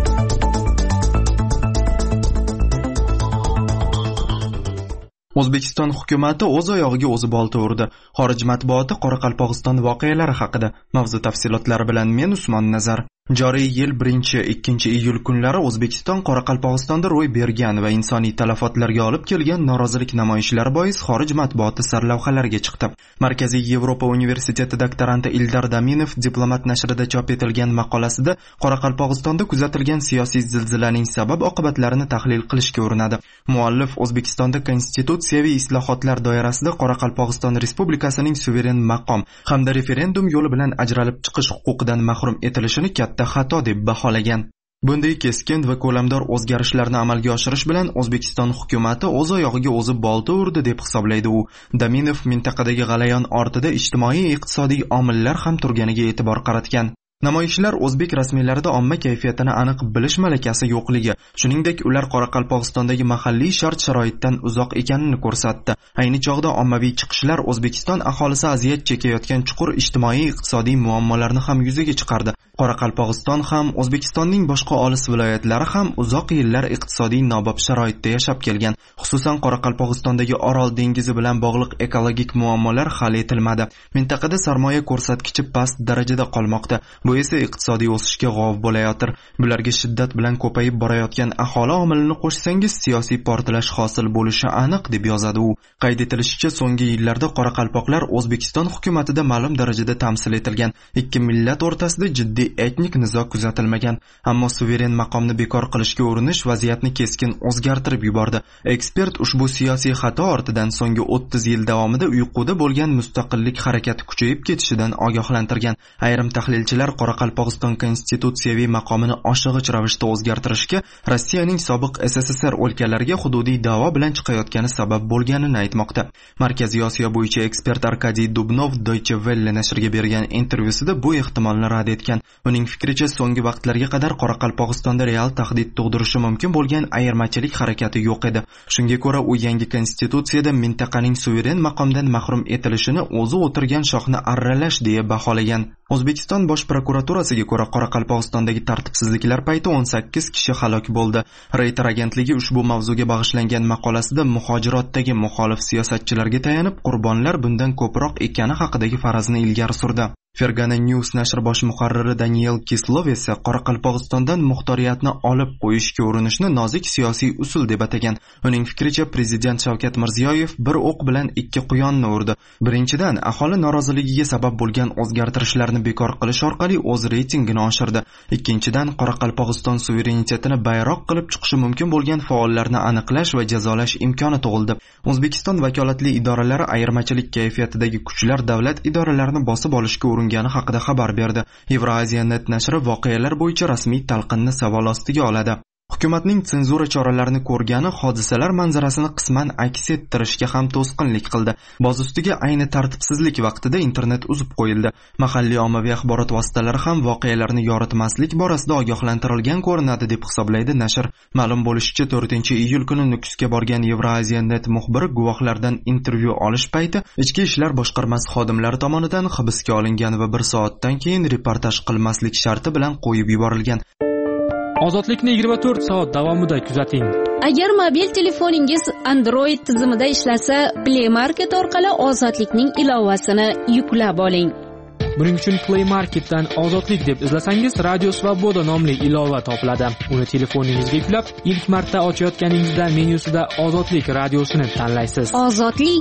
O'zbekiston hukumatati o'z oyog'iga o'zi bolta urdi. Xorij matbuoti Qoraqalpog'iston voqealari haqida. Mavzu tafsilotlari bilan men Usmon Nazar. Joriy yil 1-2 iyul kunlari O'zbekiston Qoraqalpog'istonda ro'y bergan va insoniy talafotlarga olib kelgan norozilik namoyishlari bois xorij matbuoti sarlavhalariga chiqdi. Markaziy Yevropa universiteti doktoranti Ildar Daminov Diplomat nashrida chop etilgan maqolasida Qoraqalpog'istonda kuzatilgan siyosiy zilzilaning sabab-oqibatlarini tahlil qilishga urinadi. Muallif O'zbekistonda konstitutsiyaviy islohotlar doirasida Qoraqalpog'iston Respublikasining suveren maqom hamda referendum yo'li bilan ajralib chiqish huquqidan mahrum etilishini xato deb baholagan. Bunday keskin va ko'lamdor o'zgarishlarni amalga oshirish bilan O'zbekiston hukumatati o'z oyog'iga o'zi bolta urdi deb hisoblaydi u. Daminov mintaqadagi g'alayon ortida ijtimoiy-iqtisodiy omillar ham turganiga e'tibor qaratgan. Namoyishlar o'zbek rasmiylarida omma kayfiyatini aniq bilish malakasi yo'qligi, shuningdek ular Qoraqalpog'istondagi mahalliy shart-sharoitdan uzoq ekanini ko'rsatdi. Ayni chog'da ommaviy chiqishlar O'zbekiston aholisi aziyat chekayotgan chuqur ijtimoiy-iqtisodiy muammolarni ham yuzaga chiqardi. Qoraqalpog'iston ham, O'zbekistonning boshqa olis viloyatlari ham uzoq yillar iqtisodiy nobob sharoitda yashab kelgan. Xususan Qoraqalpog'istondagi Orol dengizi bilan bog'liq ekologik muammolar hal etilmadi. Mintaqada sarmoya ko'rsatkichi past darajada qolmoqda. Bu esa iqtisodiy o'sishga g'ov bo'layotir. Bularga shiddat bilan ko'payib borayotgan aholi omilini qo'shsangiz siyosiy portlash hosil bo'lishi aniq deb yozadi u. Qayd etilishicha, so'nggi yillarda qoraqalpoqlar O'zbekiston hukumatida ma'lum darajada tamsil etilgan. Ikki millat o'rtasida jiddiy etnik nizo kuzatilmagan. Ammo suveren maqomni bekor qilishga urinish vaziyatni keskin o'zgartirib yubordi. Ekspert ushbu siyosiy xato ortidan so'nggi 30 yil davomida uyquda bo'lgan mustaqillik harakati kuchayib ketishidan ogohlantirgan. Ayrim tahlilchilar Qoraqalpog'iston konstitutsiyaviy maqomini oshig'ich ravishda o'zgartirishga Rossiyaning sobiq SSSR o'lkalariga hududiy da'vo bilan chiqayotgani sabab bo'lganini aytmoqda. Markaziy Osiyo bo'yicha ekspert Arkadiy Dubnov Deutsche Welle nashriga bergan intervyusida bu ehtimolni rad etgan. Uning fikricha, so'nggi vaqtlarga qadar Qoraqalpog'istonda real tahdid tug'dirishi mumkin bo'lgan ayirmachilik harakati yo'q edi. Shunga ko'ra, u yangi konstitutsiyada mintaqaning suveren maqomdan mahrum etilishini o'zi o'tirgan shoxni arralash deya baholagan. O'zbekiston bosh prokuraturasiga ko'ra Qoraqalpog'istondagi tartibsizliklar payti 18 kishi halok bo'ldi. Reuters agentligi ushbu mavzuga bag'ishlangan maqolasida muhojirotdagi muxolif siyosatchilarga tayanib, qurbonlar bundan ko'proq ekani haqidagi farazni ilgari surdi. Fergana News nashri bosh muharriri Daniel Kislov esa Qoraqalpog'istondan muxtoriyatni olib qo'yishga urinishni nozik siyosiy usul deb atagan. Uning fikricha, prezident Shavkat Mirziyoyev bir o'q bilan ikki quyonni urdi. Birinchidan, aholi noroziligiga sabab bo'lgan o'zgartirishlarni bekor qilish orqali o'z reytingini oshirdi. Ikkinchidan, Qoraqalpog'iston suverenitetini bayroq qilib chiqishi mumkin bo'lgan faollarni aniqlash va jazolash imkoni tug'ildi. O'zbekiston vakolatli idoralari ayirmachilik kayfiyatidagi kuchlar davlat idoralarini bosib olishga gani haqida xabar berdi. Euraziya.net nashri voqealar bo'yicha rasmiy talqinni savol ostiga oladi. Hukumatning senzura choralarini ko'rgani hodisalar manzarasini qisman aks ettirishga ham to'sqinlik qildi. Boz ustiga ayni tartibsizlik vaqtida internet uzib qo'yildi. Mahalliy ommaviy axborot vositalari ham voqealarni yoritmaslik borasida ogohlantirilgan ko'rinadi deb hisoblaydi nashr. Ma'lum bo'lishicha, 4-iyul kuni Nukusga borgan Euraziya.net muxbiri guvohlardan intervyu olish payti Ichki ishlar boshqarmasi xodimlari tomonidan hibsga olingan va 1 soatdan keyin reportaj qilmaslik sharti bilan qo'yib yuborilgan. Ozodlikni 24 soat davomida kuzating. Agar mobil telefoningiz Android tizimida ishlasa, Play Market orqali Ozodlikning ilovasini yuklab oling. Buning uchun Play Marketdan Ozodlik deb izlasangiz, Radio Svoboda nomli ilova topiladi. Uni telefoningizga yuklab, ilk marta ochayotganingizda menyusida Ozodlik radiosini tanlaysiz. Ozodlik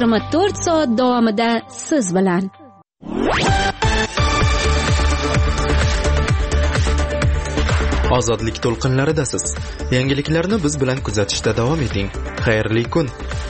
24 soat davomida siz bilan. Ozodlik to'lqinlaridasiz. Yangiliklarni biz bilan kuzatishda davom eting. Xayrli kun.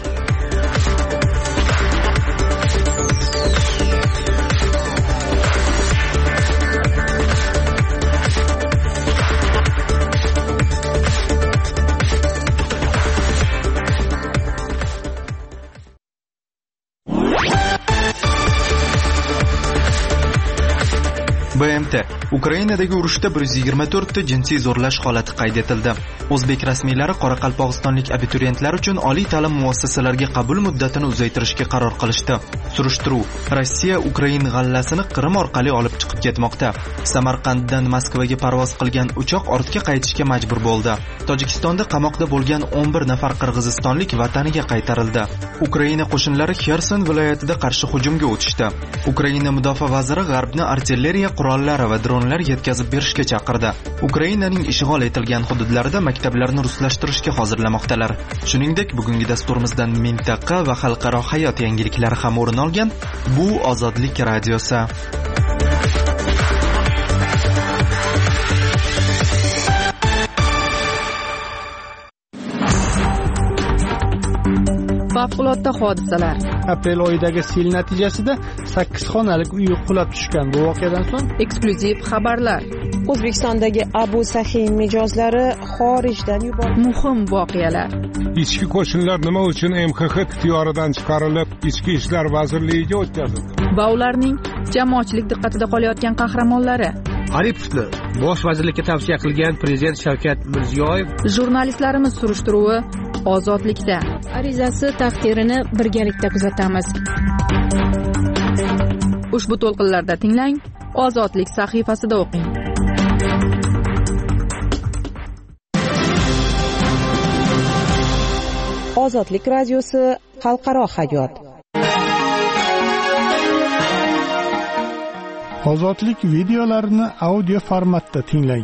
BMT Ukrainadagi urushda 124 ta jinsiy zo'rlash holati qayd etildi. O'zbek rasmiylari qoraqalpog'istonlik abituriyentlar uchun oliy ta'lim muassasalariga qabul muddatini uzaytirishga qaror qilishdi. Surishtiruv: Rossiya Ukrain g'allasini Qrim orqali olib chiqib ketmoqda. Samarqanddan Moskvaga parvoz qilgan uchoq ortga qaytishga majbur bo'ldi. Tojikistonda qamoqda bo'lgan 11 nafar qirg'izistonlik vataniga qaytarildi. Ukraina qo'shinlari Xerson viloyatida qarshi hujumga o'tishdi. Ukraina mudofaa vaziri G'arbni artilleriya qurollari va dronlar yetkazib berishga chaqirdi. Ukrainaning ishg'ol etilgan hududlarida maktablarni ruslashtirishga hozirlamoqdalar. Shuningdek, bugungi dasturimizdan mintaqa va xalqaro hayot yangiliklari ham o'rin olgan. Bu Ozodlik radiosi. Favqulodda hodisalar. Aprel oyidagi sel natijasida 8 xonalik uy qulab tushgan. Bu voqeadan so'ng Eksklyuziv xabarlar. O'zbekistondagi Abu Sahiy mijozlari xorijdan yuborildi. Muhim voqealar. Ichki qo'shinlar nima uchun MXX ixtiyoridan chiqarilib, Ichki ishlar vazirligiga o'tkazildi? Va ularning jamoatchilik diqqatida qolayotgan qahramonlari. Aripovni bosh vazirlikka tavsiya qilgan prezident Shavkat Mirziyoyev. Jurnalistlarimiz surishtiruvi Ozodlikda. Arizasi taqdirini birgalikda kuzatamiz. Ushbu to'lqinlarda tinglang, Ozodlik sahifasida o'qing. Ozodlik radiosi, xalqaro hayot. Ozodlik videolarini audio formatda tinglang.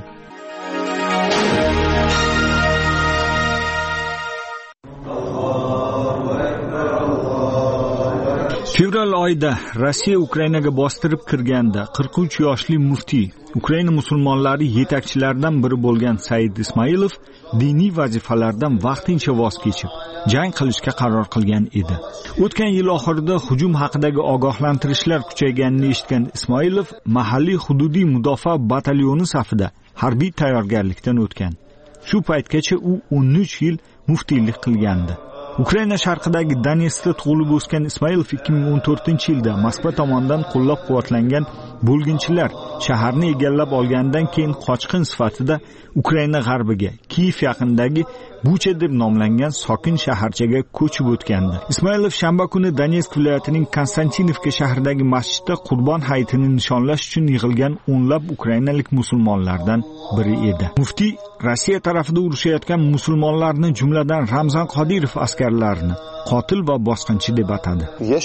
Fevral oyida Rossiya Ukrainaga bostirib kirganda 43 yoshli muftiy, Ukraina musulmonlari yetakchilaridan biri bo'lgan Said Ismoilov diniy vazifalardan vaqtincha voz kechib, jang qilishga qaror qilgan edi. O'tgan yil oxirida hujum haqidagi ogohlantirishlar kuchayganini eshitgan Ismoilov mahalliy hududiy mudofaa batalyoni safida harbiy tayyorgarlikdan o'tgan. Shu paytgacha u 13 yil muftiylik qilgandi. Ukraina sharqidagi Donetskda tug'ilib o'sgan Ismoilov 2014-yilda Moskva tomonidan qo'llab-quvvatlangan bo'lginchilar shaharni egallab olgandan keyin qochqin sifatida Ukraina g'arbiga, Kiyev yaqinidagi Bucha deb nomlangan sokin shaharchaga ko'chib o'tgandi. Ismoilov shanba kuni Donetsk viloyatining Konstantinovka shahridagi masjidda Qurbon hayitini nishonlash uchun yig'ilgan o'nlab ukrainalik musulmonlardan biri edi. Muftiy Rossiya tarafida urushayotgan musulmonlarni, jumladan Ramzan Qodirov askarlarini qotil va bosqinchi deb atadi.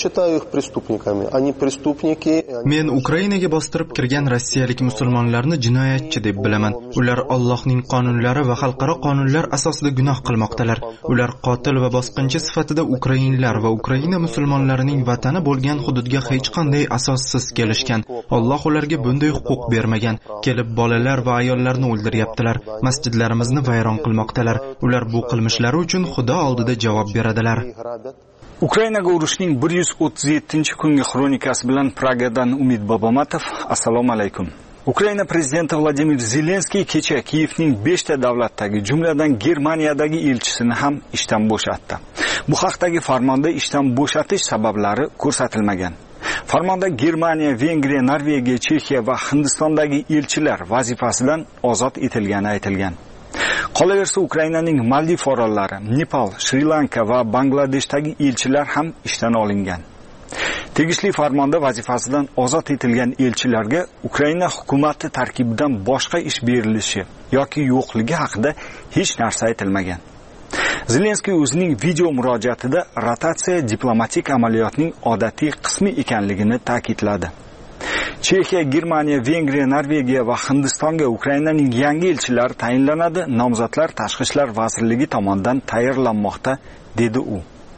Men Ukrainaga bostirib kirgan rossiyalik musulmonlarni jinoyatchi deb bilaman. Ular Allohning qonunlari va xalqaro qonunlar asosida gunoh qilmoqdalar. Ular qotil va bosqinchi sifatida ukrainlar va Ukraina musulmonlarining vatani bo'lgan hududga hech qanday asossiz kelishgan. Alloh ularga bunday huquq bermagan. Kelib bolalar va ayollarni o'ldiryaptilar. Masjidlarimizni vayron qilmoqdalar. Ular bu qilmishlari uchun Xudo oldida javob beradilar. Ukrainaga urushning 137-kungi xronikasi bilan Pragadan Umid Bobomatov. Assalomu alaykum. Ukraina prezidenti Vladimir Zelenskiy kecha Kiyevning 5 ta davlatdagi, jumladan Germaniyadagi elchisini ham ishdan bo'shatdi. Bu haqdagi farmonda ishdan bo'shatish sabablari ko'rsatilmagan. Farmonda Germaniya, Vengriya, Norvegiya, Chexiya va Hindistondagi elchilar vazifasidan ozod etilgani aytilgan. Qolaversa, Ukrainaning Maldiv orollari, Nepal, Shri-Lanka va Bangladeshdagi elchilar ham ishdan olingan. Tegishli farmonda vazifasidan ozod etilgan elchilarga Ukraina hukumati tarkibidan boshqa ish berilishi yoki yo'qligi haqida hech narsa aytilmagan. Zelenskiy o'zining video murojaatida rotatsiya diplomatik amaliyotning odatiy qismi ekanligini ta'kidladi. Chexiya, Germaniya, Vengriya, Norvegiya va Hindistonga Ukrainaning yangi elchilari tayinlanadi. Nomzodlar Tashqi ishlar vazirligi tomonidan tayyorlanmoqda, dedi u.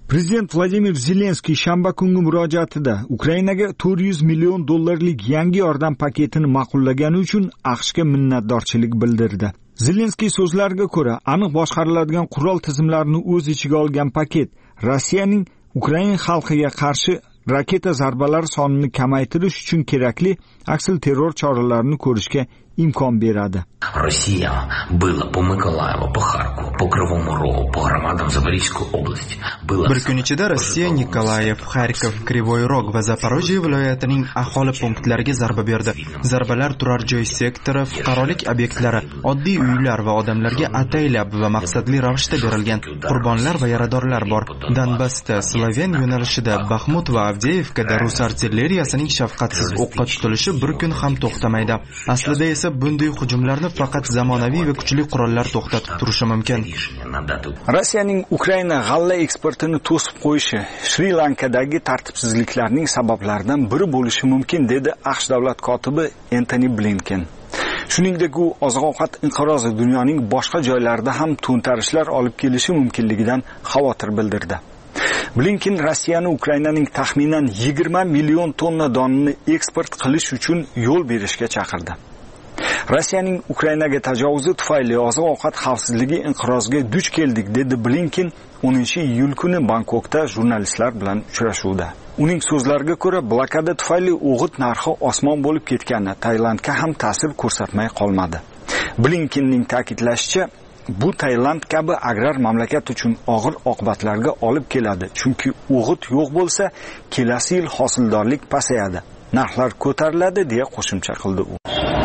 Prezident Vladimir Zelenskiy shanba kungi murojaatida Ukrainaga $400 million yangi yordam paketini ma'qullagani uchun AQShga minnatdorchilik bildirdi. Zelenskiy so'zlariga ko'ra, aniq boshqariladigan qurol tizimlarini o'z ichiga olgan paket Rossiyaning Ukraina xalqiga qarshi raketa zarbalari sonini kamaytirish uchun kerakli aksilterror choralarini ko'rishga imkon beradi. Rossiya была по Миколаеву, по Харькову, по Кривому Рогу, по громадам Запорожской области. Bir kun ichida Rossiya Nikolayev, Xarkov, Krivoy Rog va Zaporojye viloyatining aholi punktlariga zarba berdi. Zarbalar turar joy sektori, fuqarolik obyektlari, oddiy uylar va odamlarga ataylab va maqsadli ravishda berilgan. Qurbonlar va yaradorlar bor. Donbassda, Sloven yo'nalishida, Baxmut va Avdeyevkada rus artilleriyasining shafqatsiz o'qqa tutilishi bir kun ham to'xtamaydi. Aslida esa bunday hujumlarni faqat zamonaviy va kuchli qurollar to'xtatib turishi mumkin. Rossiyaning Ukraina g'alla eksportini to'sib qo'yishi Shri-Lankadagi tartibsizliklarning sabablaridan biri bo'lishi mumkin, dedi AQSh davlat kotibi Antony Blinken. Shuningdek, u oziq-ovqat inqirozi dunyoning boshqa joylarida ham to'ntarishlar olib kelishi mumkinligidan xavotir bildirdi. Blinken Rossiyani Ukrainaning taxminan 20 million tonna donini eksport qilish uchun yo'l berishga chaqirdi. Rossiyaning Ukrainaga tajovuzi tufayli oziq-ovqat xavfsizligi inqiroziga duch keldik, dedi Blinken 10-iyul kuni Bangkokda jurnalistlar bilan uchrashuvda. Uning so'zlariga ko'ra, blokada tufayli o'g'it narxi osmon bo'lib ketgani Tailandga ham ta'sir ko'rsatmay qolmadi. Blinkenning ta'kidlashicha, bu Tailand kabi agrar mamlakat uchun og'ir oqibatlarga olib keladi, chunki o'g'it yo'q bo'lsa, kelasi yil hosildorlik pasayadi, narxlar ko'tariladi, deya qo'shimcha qildi u.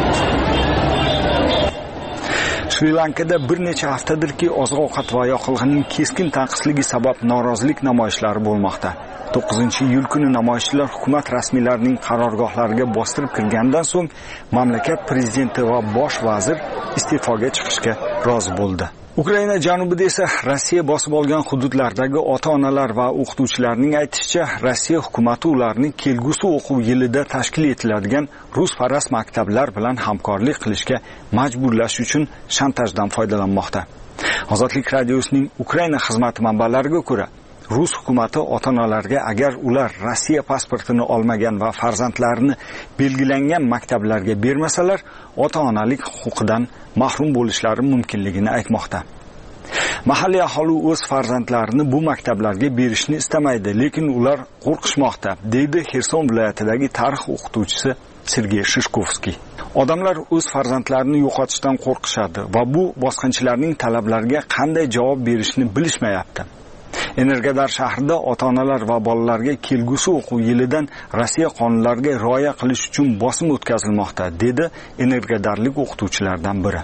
Shri-Lankada bir necha haftadirki oziq-ovqat va yoqilg'ining keskin tanqisligi sabab norozilik namoyishlari bo'lmoqda. 9-iyul kuni namoyishchilar hukumat rasmiylarining qarorgohlariga bostirib kirgandan so'ng mamlakat prezidenti va bosh vazir iste'foga chiqishga rozi bo'ldi. Ukraina janubida esa Rossiya bosib olgan hududlardagi ota-onalar va o'qituvchilarning aytishicha, Rossiya hukumatı ularni kelgusi o'quv yilida tashkil etiladigan rusparast maktablar bilan hamkorlik qilishga majburlash uchun shantajdan foydalanmoqda. Ozodlik radiosining Ukraina xizmati manbalariga ko'ra, Rus hukumati ota-onalarga agar ular Rossiya pasportini olmagan va farzandlarini belgilangan maktablarga bermasalar, ota-onalik huquqidan mahrum bo'lishlari mumkinligini aytmoqda. Mahalliy aholi o'z farzandlarini bu maktablarga berishni istamaydi, lekin ular qo'rqishmoqda, deydi Xerson viloyatidagi tarix o'qituvchisi Sergey Shishkovskiy. Odamlar o'z farzandlarini yo'qotishdan qo'rqishadi va bu bosqinchilarning talablariga qanday javob berishni bilishmayapti. Energodar shahrida ota-onalar va bolalarga kelgusi o'quv yilidan Rossiya qonunlariga rioya qilish uchun bosim o'tkazilmoqda, dedi energodarlik o'qituvchilaridan biri.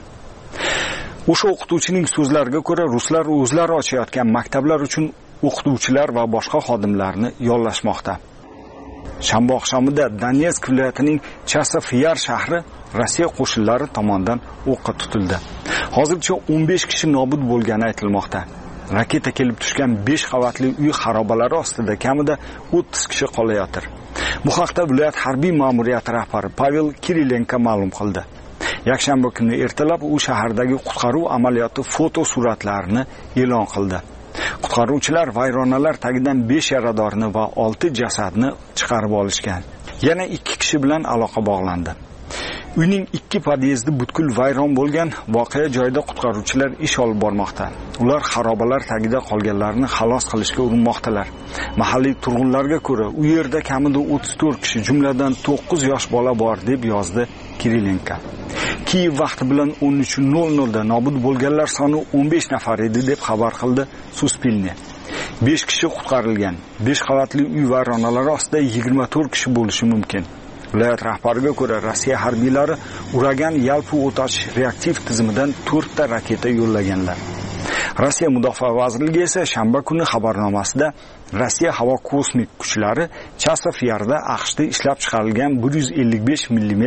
O'sha o'qituvchining so'zlariga ko'ra, ruslar o'zlari ochayotgan maktablar uchun o'qituvchilar va boshqa xodimlarni yollashmoqda. Shanba oqshomida Donetsk viloyatining Chasov Yar shahri Rossiya qo'shinlari tomonidan o'qqa tutildi. Hozircha 15 kishi nobud bo'lgani aytilmoqda. Raketa kelib tushgan 5 qavatli uy xarobalari ostida kamida 30 kishi qolayotir. Bu haqda viloyat harbiy ma'muriyati rahbari Pavel Kirilenko ma'lum qildi. Yakshanba kuni ertalab u shahardagi qutqaruv amaliyoti foto suratlarini e'lon qildi. Qutqaruvchilar vayronalar tagidan 5 yaradorni va 6 jasadni chiqarib olishgan. Yana 2 kishi bilan aloqa bog'landi. Uyning 2 podyezdi butkul vayron bo'lgan, voqea joyida qutqaruvchilar ish olib bormoqda. Ular xarobalar tagida qolganlarni xalos qilishga urinmoqdalar. Mahalliy turg'unlarga ko'ra, u yerda kamida 34 kishi, jumladan 9 yosh bola bor, deb yozdi Kirilenko. Kiyev vaqti bilan 13:00 da nobud bo'lganlar soni 15 nafar edi, deb xabar qildi Suspilne. 5 kishi qutqarilgan. 5 qavatli uy vayronalari ostida 24 kishi bo'lishi mumkin. Viloyat rahbariga ko'ra, Rossiya harbiylari uragan yalpi o'tash reaktiv tizimidan 4 ta raketa yo'llaganlar. Rossiya mudofaa vazirligi esa shanba kuni xabarnomasida Rossiya havo kosmik kuchlari Chasov Yarda AQShda ishlab chiqarilgan 155 mm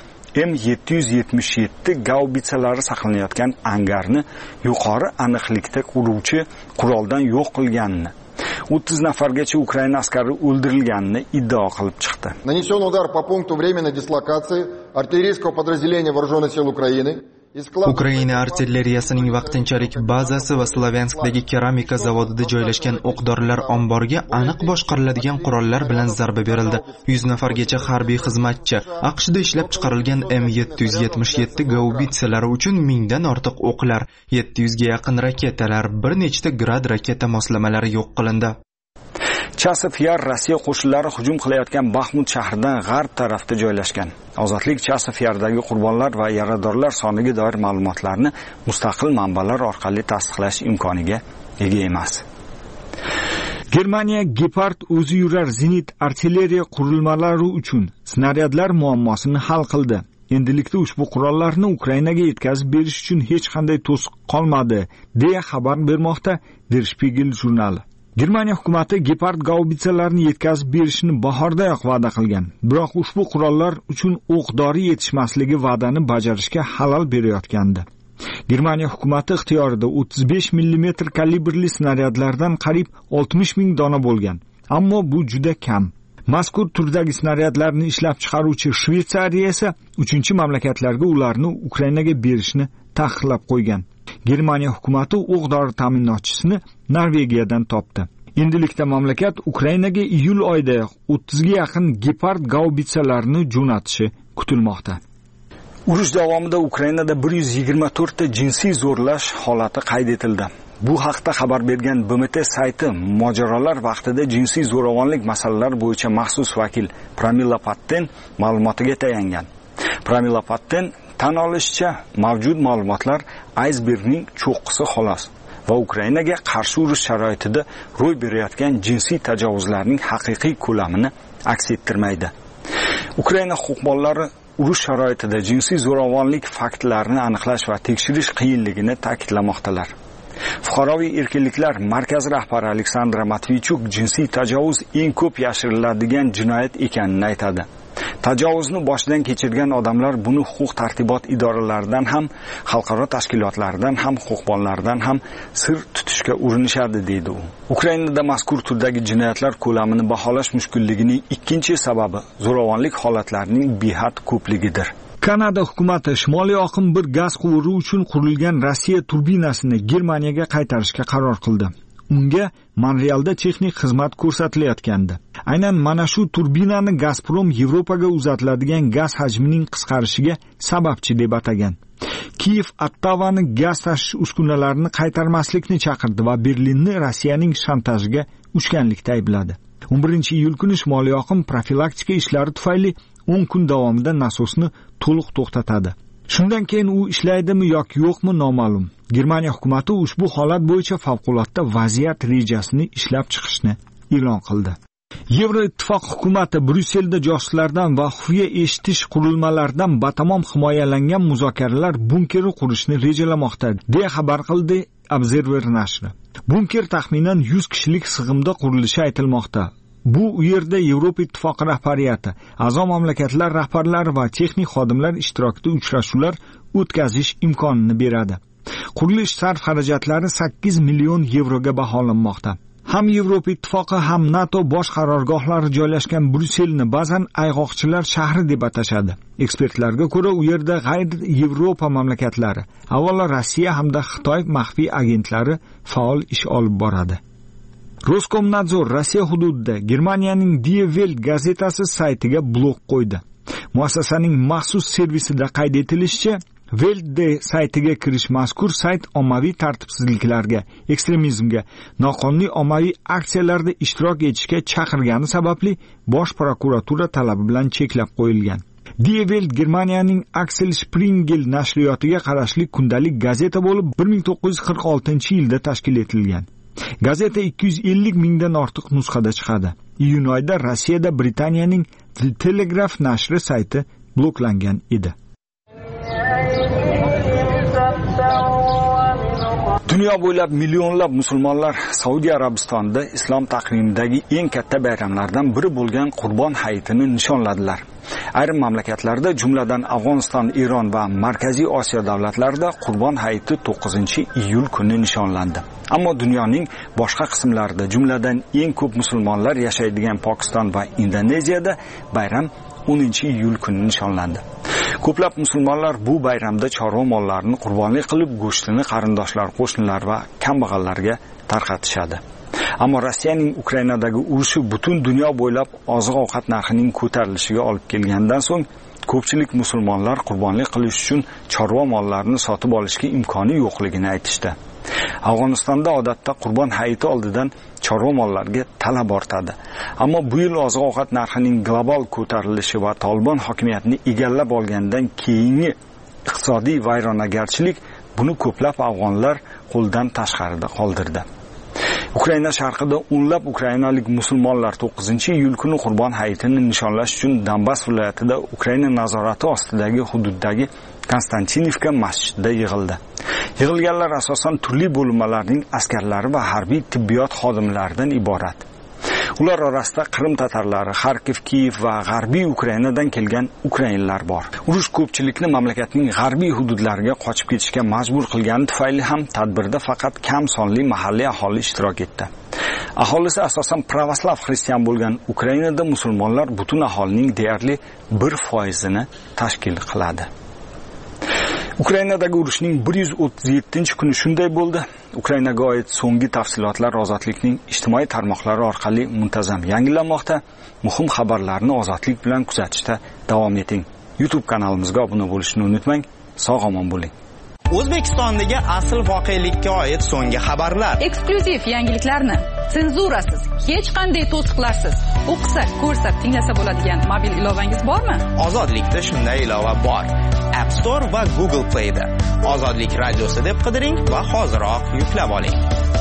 M777 gaubitsalari saqlanayotgan angarni yuqori aniqlikda quruvchi quroldan yo'q qilganini, 30 nafargacha Ukraina askari o'ldirilganini iddao qilib chiqdi. Нанесен удар по пункту временной дислокации артиллерийского подразделения вооруженных сил Украины Ukraina artilleriyasining vaqtinchalik bazasi va Slavyanskdagi keramika zavodida joylashgan o'q-dorilar omboriga aniq boshqariladigan qurollar bilan zarba berildi. 100 nafargacha harbiy xizmatchi, AQShda ishlab chiqarilgan M777 gaubitsalari uchun 1000 dan ortiq o'qlar, 700 ga yaqin raketalar, bir nechta grad raketa moslamalari yo'q qilindi. Chasiv Yar Rossiya qo'shinlari hujum qilayotgan Baxmut shahridan g'arb tarafda joylashgan. Ozodlik Chasiv Yardagi qurbonlar va yaradorlar soniga doir ma'lumotlarni mustaqil manbalar orqali tasdiqlash imkoniga ega emas. Germaniya Gepard o'zi yurar zenit artilleriya qurilmalari uchun snaryadlar muammosini hal qildi. Endilikda ushbu qurollarni Ukrainaga yetkazib berish uchun hech qanday to'siq qolmadi, deya xabar bermoqda Der Spiegel jurnali. Germaniya hukumati Gepard gaubitsalarini yetkazib berishni bahordayoq va'da qilgan. Biroq ushbu qurollar uchun o'q-dori yetishmasligi va'dani bajarishga xalal berayotgandi. Germaniya hukumati ixtiyorida 35 mm kalibrli snaryadlardan qariyb 60 ming dona bo'lgan. Ammo bu juda kam. Mazkur turdagi snaryadlarni ishlab chiqaruvchi Shveysariya esa 3-mamlakatlarga ularni Ukrainaga berishni taqiqlab qo'ygan. Germaniya hukumati o'q-dori ta'minotchisini Norvegiyadan topdi. Endilikda mamlakat Ukrainaga iyul oyida 30 ga yaqin Gepard gaubitsalarini jo'natishi kutilmoqda. Urush davomida Ukrainada 124 ta jinsiy zo'rlash holati qayd etildi. Bu haqda xabar bergan BMT sayti mojarolar vaqtida jinsiy zo'ravonlik masalalari bo'yicha maxsus vakil Pramila Patten ma'lumotiga tayangan. Pramila Patten tan olishicha, mavjud ma'lumotlar aysbergning cho'qqisi xolos va Ukrainaga qarshi urush sharoitida ro'y berayotgan jinsiy tajovuzlarning haqiqiy ko'lamini aks ettirmaydi. Ukraina huquqbonlari urush sharoitida jinsiy zo'ravonlik faktlarini aniqlash va tekshirish qiyinligini ta'kidlamoqdalar. Fuqaroviy erkinliklar markazi rahbari Aleksandra Matvichuk jinsiy tajovuz eng ko'p yashiriladigan jinoyat ekanini aytadi. Tajovuzni boshidan kechirgan odamlar buni huquq tartibot idoralaridan ham, xalqaro tashkilotlardan ham, huquqbonlardan ham sir tutishga urinishadi, deydi u. Ukrainada mazkur turdagi jinoyatlar ko'lamini baholash mushkulligining ikkinchi sababi zo'ravonlik holatlarining behad ko'pligidir. Kanada hukumati Shimoliy oqim bir gaz quvuri uchun qurilgan Rossiya turbinasini Germaniyaga qaytarishga qaror qildi. Unga Monrealda texnik xizmat ko'rsatilayotgandi. Aynan mana shu turbinani Gazprom Yevropaga uzatiladigan gaz hajmining qisqarishiga sababchi deb atagan. Kiyev Ottavani gaz tashish uskunalarini qaytarmaslikni chaqirdi va Berlinni Rossiyaning shantajiga uchganlikda aybladi. 11-iyul kuni Shimoliy oqim profilaktika ishlari tufayli 10 kun davomida nasosni to'liq to'xtatadi. Shundan keyin u ishlaydimi yoki yo'qmi noma'lum. Germaniya hukumati ushbu holat bo'yicha favqulodda vaziyat rejasini ishlab chiqishni e'lon qildi. Yevroittifoq hukumati Bryusselda josuslardan va xufiya eshitish qurilmalaridan batamom himoyalangan muzokaralar bunkeri qurishni rejalamoqda, deya xabar qildi Observer nashri. Bunker taxminan 100 kishilik sig'imda qurilishi aytilmoqda. Bu u yerda Yevropa ittifoqi rahbariyati, a'zo mamlakatlar rahbarlari va texnik xodimlar ishtirokida uchrashuvlar o'tkazish imkonini beradi. Qurilish sarf xarajatlari 8 million yevroga baholanmoqda. Ham Yevropa ittifoqi ham NATO bosh qarorgohlari joylashgan Bryusselni ba'zan ayg'oqchilar shahri deb atashadi. Ekspertlarga ko'ra, u yerda g'ayri Yevropa mamlakatlari, avvalo Rossiya hamda Xitoy maxfiy agentlari faol ish olib boradi. Roskomnadzor Rossiya hududida Germaniyaning Die Welt gazetasi saytiga blok qo'ydi. Muassasaning maxsus servisida qayd etilishicha, Welt saytiga kirish mazkur sayt ommaviy tartibsizliklarga, ekstremizmga, noqonuniy ommaviy aksiyalarda ishtirok etishga chaqirgani sababli bosh prokuratura talabi bilan cheklab qo'yilgan. Die Welt Germaniyaning Axel Springel nashriyotiga qarashli kundalik gazeta bo'lib 1946-yilda tashkil etilgan. Gazeta 250 mingdan ortiq nusxada chiqadi. Iyun oyida Rossiyada Britaniyaning The Telegraph nashri sayti bloklangan edi. Dunyo bo'ylab millionlab musulmonlar Saudiya Arabistonida islom taqvimidagi eng katta bayramlardan biri bo'lgan Qurbon hayitini nishonladilar. Ayrim mamlakatlarda, jumladan Afg'oniston, Eron va Markaziy Osiyo davlatlarida Qurbon hayiti 9-iyul kuni nishonlandi. Ammo dunyoning boshqa qismlarida, jumladan eng ko'p musulmonlar yashaydigan Pokiston va Indoneziyada bayram 10-iyul kuni nishonlandi. Ko'plab musulmonlar bu bayramda chorva mollarini qurbonlik qilib, go'shtini qarindoshlar, qo'shnilar va kambag'allarga tarqatishadi. Ammo Rossiyaning Ukrainadagi urushi butun dunyo bo'ylab oziq-ovqat narxining ko'tarilishiga olib kelgandan so'ng ko'pchilik musulmonlar qurbonlik qilish uchun chorva mollarini sotib olishga imkoni yo'qligini aytishdi. Afg'onistonda odatda Qurbon hayiti oldidan chorva mollariga talab ortadi. Ammo bu yil oziq-ovqat narxining global ko'tarilishi va Tolibon hokimiyatini egallab olgandan keyingi iqtisodiy vayronagarchilik buni ko'plab afg'onlar qo'ldan tashqarida qoldirdi. Ukraina sharqida o'nlab ukrainalik musulmonlar 9-iyul kuni Qurbon hayitini nishonlash uchun Donbass viloyatida Ukraina nazorati ostidagi hududdagi Konstantinivka masjidida yig'ildi. Yig'ilganlar asosan turli bo'linmalarning askarlari va harbiy tibbiyot xodimlaridan iborat. Ular orasida Qrim tatarlari, Xarkiv, Kiyev va g'arbiy Ukrainadan kelgan ukrainlar bor. Urush ko'pchilikni mamlakatning g'arbiy hududlariga qochib ketishga majbur qilgani tufayli ham tadbirda faqat kam sonli mahalliy aholi ishtirok etdi. Aholisi asosan pravoslav xristian bo'lgan Ukrainada musulmonlar butun aholining deyarli 1% tashkil qiladi. Ukrainadagi urushning 137-kuni shunday bo'ldi. Ukrainaga oid so'nggi tafsilotlar Ozodlikning ijtimoiy tarmoqlari orqali muntazam yangilanmoqda. Muhim xabarlarni Ozodlik bilan kuzatishda davom eting. YouTube kanalimizga obuna bo'lishni unutmang. Sog'-omon bo'ling. O'zbekistondagi asl voqelikka oid so'nggi xabarlar, eksklyuziv yangiliklarni senzurasiz, hech qanday to'siqlarsiz o'qisa, ko'rsa, tinglasa bo'ladigan mobil ilovangiz bormi? Ozodlikda shunday ilova bor. App Store va Google Play da Ozodlik radiosi deb qidiring va hoziroq yuklab oling.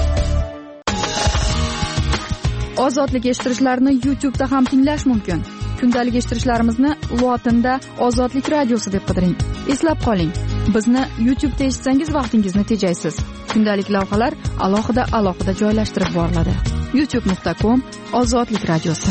Ozodlik eshittirishlarni YouTube da ham tinglash mumkin. Kundalik eshittirishlarimizni lotinda Ozodlik radiosi deb qidiring. Eslab qoling, bizni YouTube da eshitsangiz vaqtingizni tejaysiz. Kundalik lavhalar alohida joylashtirib boriladi. youtube.com/Ozodlik radiosi.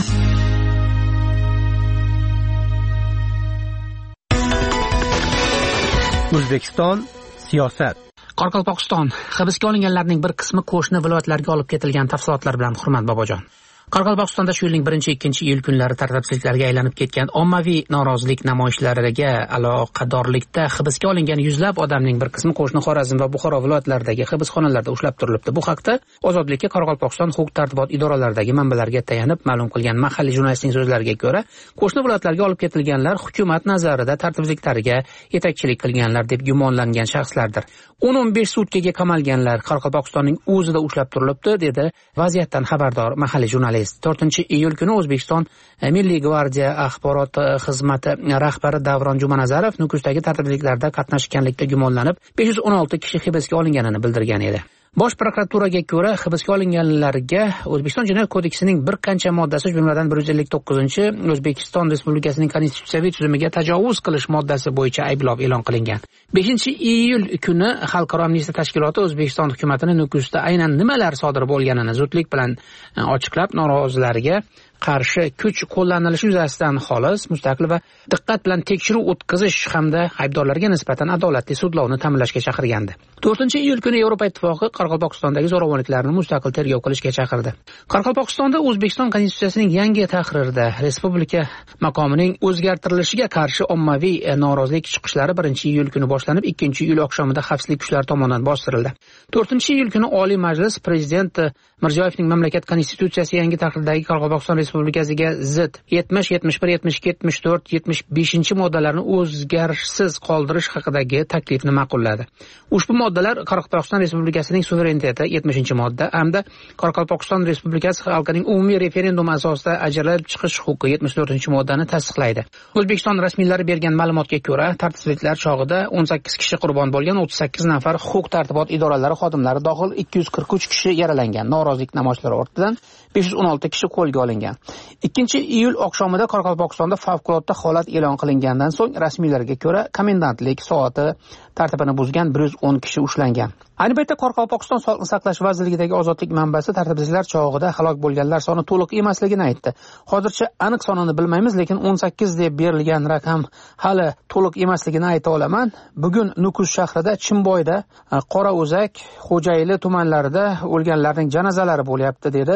O'zbekiston siyosat. Qoraqalpog'iston hibsga olinganlarning bir qismi qo'shni viloyatlarga olib ketilgan tafsilotlar bilan Hurmat Bobojon. Qoraqalpog'istonda shu yilning 1-2-iyul kunlari tartibsizliklarga aylanib ketgan ommaviy norozilik namoyishlariga aloqadorlikda hibsga olingan yuzlab odamning bir qismi qo'shni Xorazm va Buxoro viloyatlaridagi hibsxonalarda ushlab turilibdi. Bu haqda Ozodlikka Qoraqalpog'iston huquq-tartibot idoralaridagi manbalarga tayanib ma'lum qilgan mahalliy jurnalistning so'zlariga ko'ra, qo'shni viloyatlarga olib ketilganlar hukumat nazarida tartibsizliklariga yetakchilik qilganlar deb gumonlangan shaxslardir. 10-15 sutkaga qamalganlar Qoraqalpog'istonning o'zida ushlab turilibdi, dedi vaziyatdan xabardor mahalliy jurnalist. 4-iyul kuni O'zbekiston Milliy gvardiya axborot xizmati rahbari Davron Jumanazarov Nukusdagi tartibsizliklarda qatnashganlikda gumonlanib 516 kishi hibsga olinganini bildirgan edi. Bosh prokuraturaga ko'ra, hibsga olinganlarga O'zbekiston Jinoyat kodeksining bir qancha moddasi, jumladan 159-chi O'zbekiston Respublikasining konstitutsiyaviy tuzumiga tajovuz qilish moddasi bo'yicha ayblov e'lon qilingan. 5-iyul kuni Xalqaro amnistiya tashkiloti O'zbekiston hukumatini Nukusda aynan nimalar sodir bo'lganini zudlik bilan ochiqlab, norozilarga qarshi kuch qo'llanilishi yuzasidan xolis, mustaqil va diqqat bilan tekshiruv o'tkazish hamda aybdorlarga nisbatan adolatli sudlovni ta'minlashga chaqirgandi. 4-iyul kuni Yevropa Ittifoqi Qoraqalpog'istondagi zo'ravonliklarni mustaqil tergov qilishga chaqirdi. Qoraqalpog'istonda O'zbekiston konstitutsiyasining yangi tahririda respublika maqomining o'zgartirilishiga qarshi ommaviy norozilik chiqishlari 1-iyul kuni boshlanib, 2-iyul oqshomida xavfsizlik kuchlari tomonidan bostirildi. 4-iyul kuni Oliy Majlis Prezident Mirziyoyevning mamlakat konstitutsiyasi yangi tahrirdagi Qoraqalpog'iston Respublikasiga zid 70, 71, 72, 74, 75-moddalarni o'zgarishsiz qoldirish haqidagi taklifni ma'qulladi. Ushbu moddalar Qoraqalpog'iston Respublikasining suvereniteti 70-modda hamda Qoraqalpog'iston Respublikasi xalqining umumiy referendum asosida ajralib chiqish huquqi 74-moddani tasdiqlaydi. O'zbekiston rasmiylari bergan ma'lumotga ko'ra, tartibsizliklar chog'ida 18 kishi qurbon bo'lgan, 38 nafar huquq-tartibot idoralari xodimlari dohil 243 kishi yaralangan. Norozilik namoyishlari ortidan 516 kishi qo'lga olingan. 2-iyul oqshomida Qoraqalpog'istonda favqulodda holat e'lon qilingandan so'ng rasmiylarga ko'ra komendantlik soati tartibini buzgan 110 kishi ushlangan. Ayni paytda Qoraqalpog'iston Sog'liqni saqlash vazirligidagi Ozodlik manbasi tartibsizliklar chog'ida halok bo'lganlar soni to'liq emasligini aytdi. Hozircha aniq sonini bilmaymiz, lekin 18 deb berilgan raqam hali to'liq emasligini ayta olaman. Bugun Nukus shahrida, Chimboyda, Qorao'zak, Xo'jayli tumanlarida o'lganlarning janozalari bo'lyapti, dedi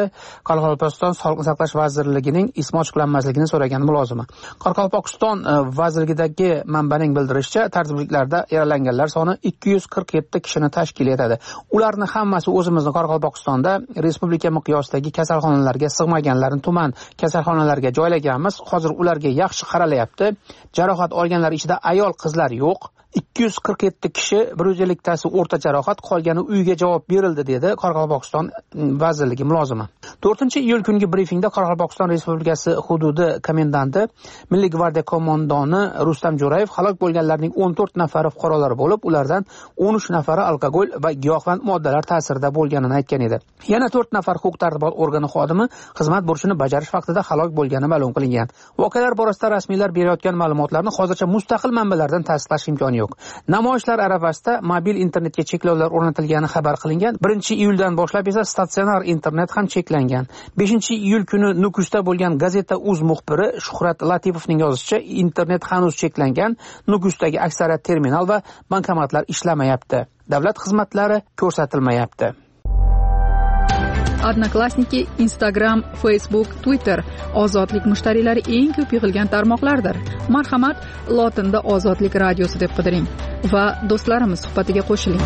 Qoraqalpog'iston Sog'liqni saqlash vazirligining ismi ochiqlanmasligini so'ragan mulozima. Qoraqalpog'iston vazirligidagi manbaning bildirishicha, tartibliklarda yaralanganlar soni 247 kishini tashkil etadi. Ularning hammasi o'zimizning Qoraqalpog'istonda respublika miqyosidagi kasalxonalarga sig'maganlarni tuman kasalxonalarga joylaganmiz. Hozir ularga yaxshi qaralyapti. Jarohat olganlar ichida ayol, qizlar yo'q. 247 kishi, 150 tasi o'rta jarohat, qolgani uyga javob berildi, dedi Qoraqalpog'iston vazirligi mulozimi. 4-iyul kungi brifingda Qoraqalpog'iston Respublikasi hududi komendanti, Milliy gvardiya qo'mondoni Rustam Jo'rayev halok bo'lganlarning 14 nafari fuqarolar bo'lib, ulardan 13 nafari alkogol va giyohvand moddalar ta'sirida bo'lganini aytgan edi. Yana 4 nafar huquq-tartibot organi xodimi xizmat burchini bajarish vaqtida halok bo'lgani ma'lum qilingan. Voqealar borasida rasmiylar berayotgan ma'lumotlarni hozircha mustaqil manbalardan tasdiqlash imkoni yo'q. Namoyishlar arafasida mobil internetga cheklovlar o'rnatilgani xabar qilingan. 1-iyuldan boshlab esa statsionar internet ham cheklangan. 5-iyul kuni Nukusda bo'lgan gazeta Uz muxbiri Shuhrat Latipovning yozishicha, internet hanuz cheklangan. Nukusdagi aksariyat terminal va bankomatlar ishlamayapti. Davlat xizmatlari ko'rsatilmayapti. Odnoklassniki, Instagram, Facebook, Twitter ozodlik mushtariylari eng ko'p yig'ilgan tarmoqlardir. Marhamat, lotinda Ozodlik radiosi deb qidiring va do'stlarimiz suhbatiga qo'shiling.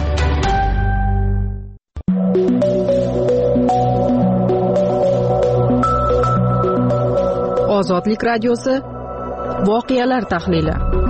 Ozodlik radiosi voqealar tahlili.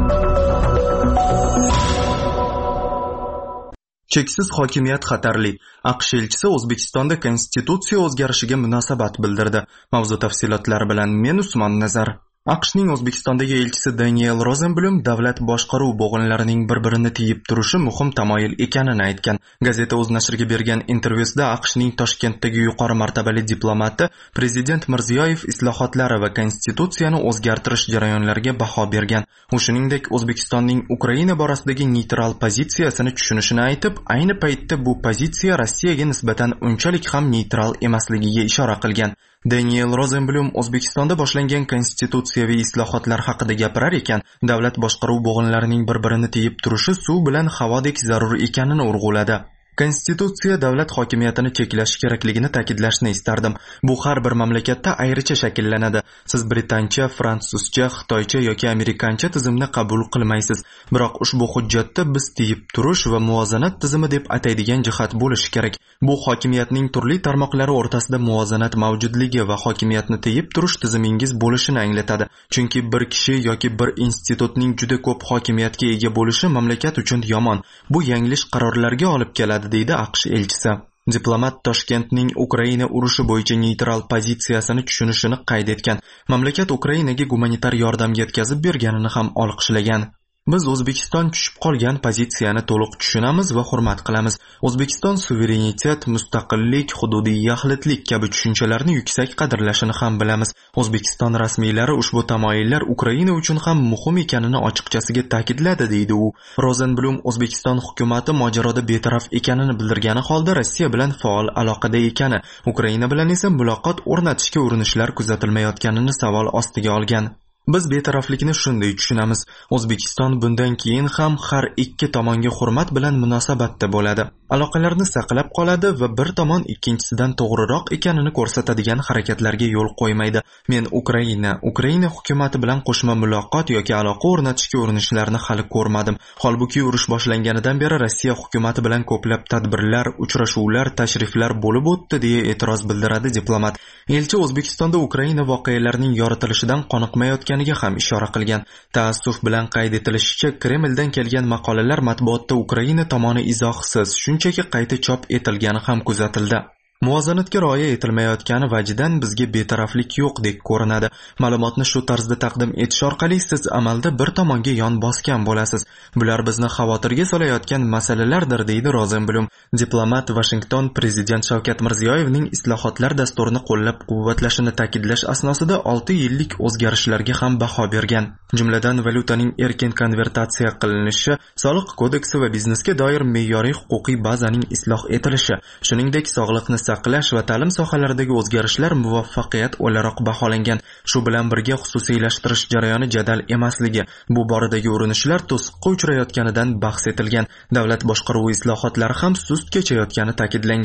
Cheksiz hokimiyat xatarli. AQSh elchisi O'zbekistonda konstitutsiya o'zgarishiga munosabat bildirdi. Mavzu tafsilotlari bilan men Usmon Nazar. AQShning O'zbekistondagi elchisi Daniel Rosenblum davlat boshqaruv bo'g'inlarining bir-birini tiyib turishi muhim tamoyil ekanini aytgan. Gazeta o'z nashriga bergan intervyusida AQShning Toshkentdagi yuqori martabali diplomati Prezident Mirziyoyev islohotlari va konstitutsiyani o'zgartirish jarayonlariga baho bergan. U shuningdek O'zbekistonning Ukraina borasidagi neytral pozitsiyasini tushunishini aytib, ayni paytda bu pozitsiya Rossiyaga nisbatan unchalik ham neytral emasligiga ishora qilgan. Daniel Rosenblum O'zbekistonda boshlangan konstitutsiyaviy islohotlar haqida gapirar ekan, davlat boshqaruv bo'g'inlarining bir-birini tiyib turishi suv bilan havodek zarur ekanini urg'uladi. Konstitutsiya davlat hokimiyatini cheklash kerakligini ta'kidlashni istardim. Bu har bir mamlakatda ayricha shakllanadi. Siz britancha, fransuzcha, xitoycha yoki amerikancha tizimni qabul qilmaysiz. Biroq ushbu hujjatda biz tiyib turish va muvozanat tizimi deb ataydigan jihat bo'lishi kerak. Bu hokimiyatning turli tarmoqlari o'rtasida muvozanat mavjudligi va hokimiyatni tiyib turish tizimingiz bo'lishini anglatadi. Chunki bir kishi yoki bir institutning juda ko'p hokimiyatga ega bo'lishi mamlakat uchun yomon. Bu yanglish qarorlarga olib keladi, deydi AQSh elchisi. Diplomat Toshkentning Ukraina urushi bo'yicha neytral pozitsiyasini tushunishini qayd etgan. Mamlakat Ukrainaga gumanitar yordam yetkazib berganini ham olqishlagan. Biz O'zbekiston tushib qolgan pozitsiyani to'liq tushunamiz va hurmat qilamiz. O'zbekiston suverenitet, mustaqillik, hududiy yaxlitlik kabi tushunchalarni yuksak qadrlashini ham bilamiz. O'zbekiston rasmiylari ushbu tamoyillar Ukraina uchun ham muhim ekanini ochiqchasiga ta'kidladi, deydi u. Rosenblum O'zbekiston hukumatı mojaroda betaraf ekanini bildirgani holda Rossiya bilan faol aloqada ekani, Ukraina bilan esa muloqot o'rnatishga urinishlar kuzatilmayotganini savol ostiga olgan. Biz betaraflikni shunday tushunamiz. O'zbekiston bundan keyin ham har ikki tomonga hurmat bilan munosabatda bo'ladi. Aloqalarni saqlab qoladi va bir tomon ikkinchisidan to'g'riroq ekanini ko'rsatadigan harakatlarga yo'l qo'ymaydi. Men Ukraina hukumati bilan qo'shma muloqot yoki aloqa o'rnatishga urinishlarini hali ko'rmadim. Holbuki urush boshlanganidan beri Rossiya hukumati bilan ko'plab tadbirlar, uchrashuvlar, tashriflar bo'lib o'tdi, deya e'tiroz bildiradi diplomat. Elchi O'zbekistonda Ukraina voqealarining yoritilishidan qoniqmayotganiga ham ishora qilgan. Taassuf bilan qayd etilishicha, Kremldan kelgan maqolalar matbuotda Ukraina tomoni izohsiz, shunchaki qayta chop etilgani ham kuzatildi. Muvozanatga rioya etilmayotgani vajidan bizga betaraflik yo'qdek ko'rinadi. Ma'lumotni shu tarzda taqdim etish orqali siz amalda bir tomonga yon bosgan bo'lasiz. Bular bizni xavotirga solayotgan masalalardir, deydi Rosenblum. Diplomat Washington prezident Shavkat Mirziyoyevning islohotlar dasturini qo'llab-quvvatlashini ta'kidlash asnosida 6 yillik o'zgarishlarga ham baho bergan. Jumladan valyutaning erkin konvertatsiya qilinishi, soliq kodeksi va biznesga doir me'yoriy huquqiy bazaning isloh etilishi, shuningdek sog'liqni saqlash va ta'lim sohalaridagi o'zgarishlar muvaffaqiyat o'laroq baholangan. Shu bilan birga xususiylashtirish jarayoni jadal emasligi, bu boradagi urinishlar to'siqqa uchrayotganidan bahs etilgan. Davlat boshqaruvi islohotlari ham sust kechayotgani ta'kidlangan.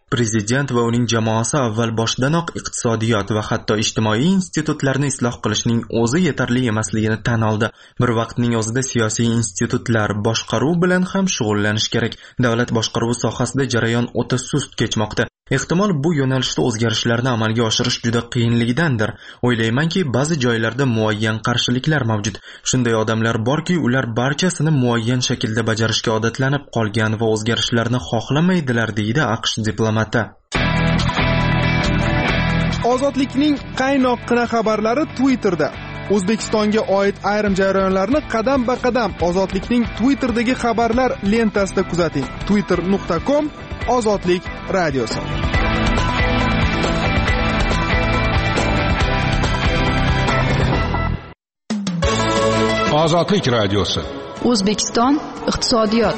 Prezident va uning jamoasi avval boshdanoq iqtisodiyot va hatto ijtimoiy institutlarni isloh qilishning o'zi yetarli emasligini tan oldi. Bir vaqtning o'zida siyosiy institutlar boshqaruv bilan ham shug'ullanish kerak. Davlat boshqaruvi sohasida jarayon o'ta sust kechmoqda. Ehtimol bu yo'nalishda o'zgarishlarni amalga oshirish juda qiyinligidandir. O'ylaymanki, ba'zi joylarda muayyan qarshiliklar mavjud. Shunday odamlar borki, ular barchasini muayyan shaklda bajarishga odatlanib qolgan va o'zgarishlarni xohlamaydilar, deydi AQSh diplomati. Ozodlikning qaynoqqina xabarlari Twitterda. O'zbekistonga oid ayrim jarayonlarni qadam-ba-qadam Ozodlikning Twitterdagi xabarlar lentasida kuzating. twitter.com Ozodlik radiosi. Ozodlik radiosi. O'zbekiston iqtisodiyot.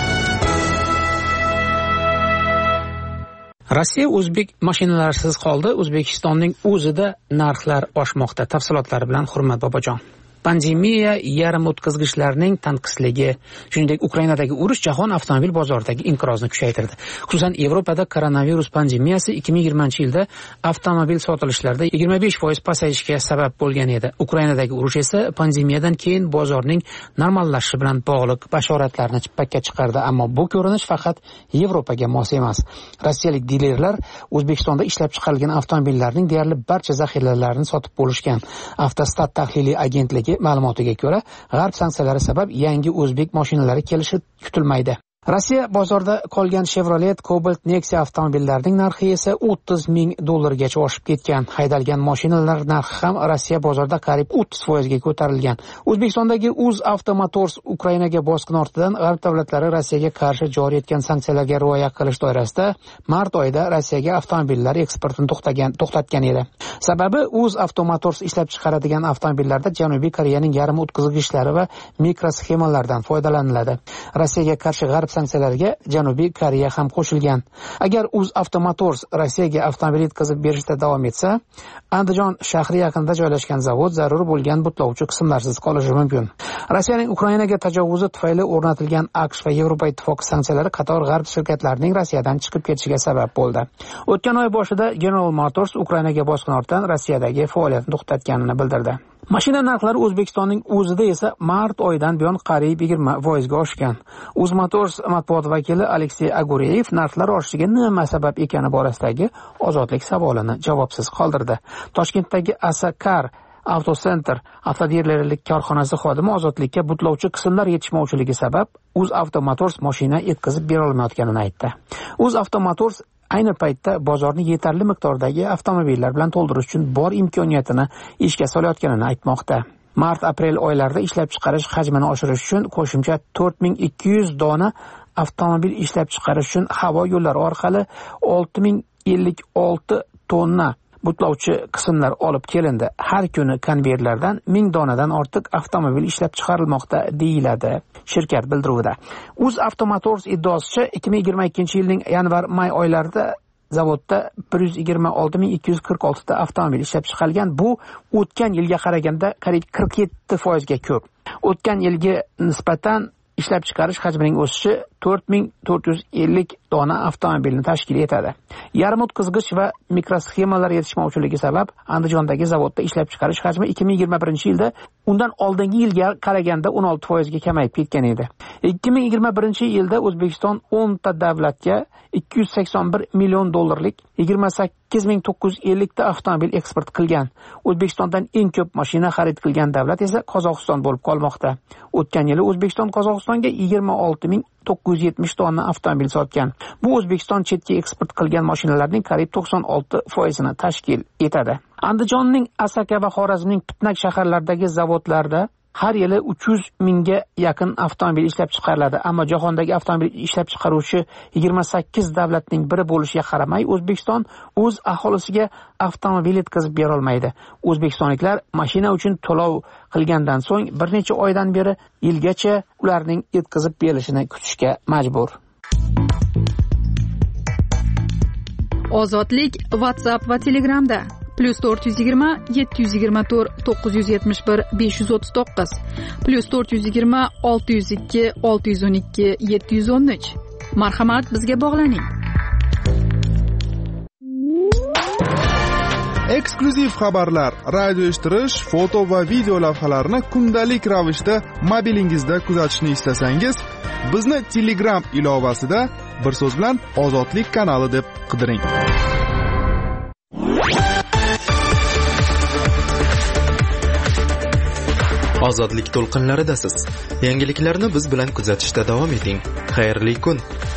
Rossiya o'zbek mashinalarisiz qoldi. O'zbekistonning o'zida narxlar oshmoqda. Tafsilotlari bilan Hurmat Bobojon. Pandemiya, yarim o'tkazgichlarning tanqisligi, shuningdek Ukrainadagi urush jahon avtomobil bozoridagi inqirozni kuchaytirdi. Xususan, Yevropada koronavirus pandemiyasi 2020-yilda avtomobil sotilishlarida 25% pasayishga sabab bo'lgan edi. Ukrainadagi urush esa pandemiyadan keyin bozorning normallashishi bilan bog'liq bashoratlarni chippakka chiqardi, ammo bu ko'rinish faqat Yevropaga mos emas. Rossiyalik dilerlar O'zbekistonda ishlab chiqarilgan avtomobillarning deyarli barcha zaxiralarini sotib bo'lishgan. Avtostat tahliliy agentligi ma'lumotiga ko'ra, g'arb sanksiyalari sabab yangi o'zbek mashinalari kelishi kutilmaydi. Rossiya bozorida qolgan Chevrolet Cobalt Nexia avtomobillarining narxi esa $30,000 gacha oshib ketgan. Haydalgan mashinalar narxi ham Rossiya bozorida qariyb 30% ga ko'tarilgan. O'zbekistondagi UzAuto Motors Ukrainaga bosqin ortidan g'arb davlatlari Rossiyaga qarshi joriy etgan sanksiyalarga rioya qilish doirasida mart oyida Rossiyaga avtomobillar eksportini to'xtatgan edi. Sababi UzAuto Motors ishlab chiqaradigan avtomobillarda Janubiy Koreyaning yarim o'tkazgichlari va mikrosxemalardan foydalaniladi. Rossiyaga qarshi g'arb sanksiyalarga Janubiy Koreya ham qo'shilgan. Agar UzAuto Motors Rossiyaga avtomobil yetkazib berishda davom etsa, Andijon shahri yaqinida joylashgan zavod zarur bo'lgan butlovchi qismlarsiz qolishi mumkin. Rossiyaning Ukrainaga tajovuzi tufayli o'rnatilgan AQSh va Yevropa ittifoqi sanksiyalari qator g'arb shirkatlarining Rossiyadan chiqib ketishiga sabab bo'ldi. O'tgan oy boshida General Motors Ukrainaga bosqin ortidan Rossiyadagi faoliyatini to'xtatganini bildirdi. Mashina narxlari O'zbekistonning o'zida esa mart oyidan buyon qariyb 20% ga oshgan. UzMotors matbuot vakili Aleksey Agureyev narxlar oshishiga nima sabab ekani borasidagi Ozodlik savolini javobsiz qoldirdi. Toshkentdagi Asakar Autocenter avtodealerlik korxonasi xodimi Ozodlikka butlovchi qismlar yetishmovchiligi sabab UzAuto Motors mashina yetkazib bera olmayotganini aytdi. UzAuto Motors ayni paytda bozorni yetarli miqdordagi avtomobillar bilan to'ldirish uchun bor imkoniyatini ishga solayotganini aytmoqda. Mart-aprel oylarida ishlab chiqarish hajmini oshirish uchun qo'shimcha 4200 dona avtomobil ishlab chiqarish uchun havo yo'llari orqali 6056 tonna butlovchi qismlar olib kelindi. Har kuni konveyerlardan 1000 donadan ortiq avtomobil ishlab chiqarilmoqda, deyiladi shirkat bildiruvida. UzAuto Motors iddaosicha 2022-yilning yanvar-may oylarida zavodda 126246 ta avtomobil ishlab chiqarilgan. Bu o'tgan yilga qaraganda qariyb 47% ga ko'p. O'tgan yilga nisbatan ishlab chiqarish hajmining o'sishi 4450 dona avtomobilni tashkil etadi. Yarim o'tkazgich va mikrosxemalar yetishmovchiligi sabab Andijondagi zavodda ishlab chiqarish hajmi 2021-yilda undan oldingi yilga qaraganda 16% ga kamayib ketgan edi. 2021-yilda O'zbekiston 10 ta davlatga $281 million 28950 ta avtomobil eksport qilgan. O'zbekistondan eng ko'p mashina xarid qilgan davlat esa Qozog'iston bo'lib qolmoqda. O'tgan yili O'zbekiston Qozog'istonga 26970 tonna avtomobil sotgan. Bu O'zbekiston chetga eksport qilgan mashinalarning qariyb 96% ni tashkil etadi. Andijonning Asaka va Xorazmning Pitnak shaharlaridagi zavodlarda har yili 300 mingga yaqin avtomobil ishlab chiqariladi, ammo jahondagi avtomobil ishlab chiqaruvchi 28 davlatning biri bo'lishiga qaramay, O'zbekiston o'z aholisiga avtomobil yetkazib bera olmaydi. O'zbekistonliklar mashina uchun to'lov qilgandan so'ng bir necha oydan beri yilgacha ularning yetkazib berilishini kutishga majbur. Ozodlik WhatsApp va Telegramda +420 724 971 539 +420 602 612 713. Marhamat, bizga bog'laning. eksklyuziv xabarlar, radio eshittirish, foto va video lavhalarni kundalik ravishda mobilingizda kuzatishni istasangiz, bizni Telegram ilovasida bir so'z bilan Ozodlik kanali deb qidiring. Ozodlik to'lqinlaridasiz. Yangiliklarni biz bilan kuzatishda davom eting. Xayrli kun.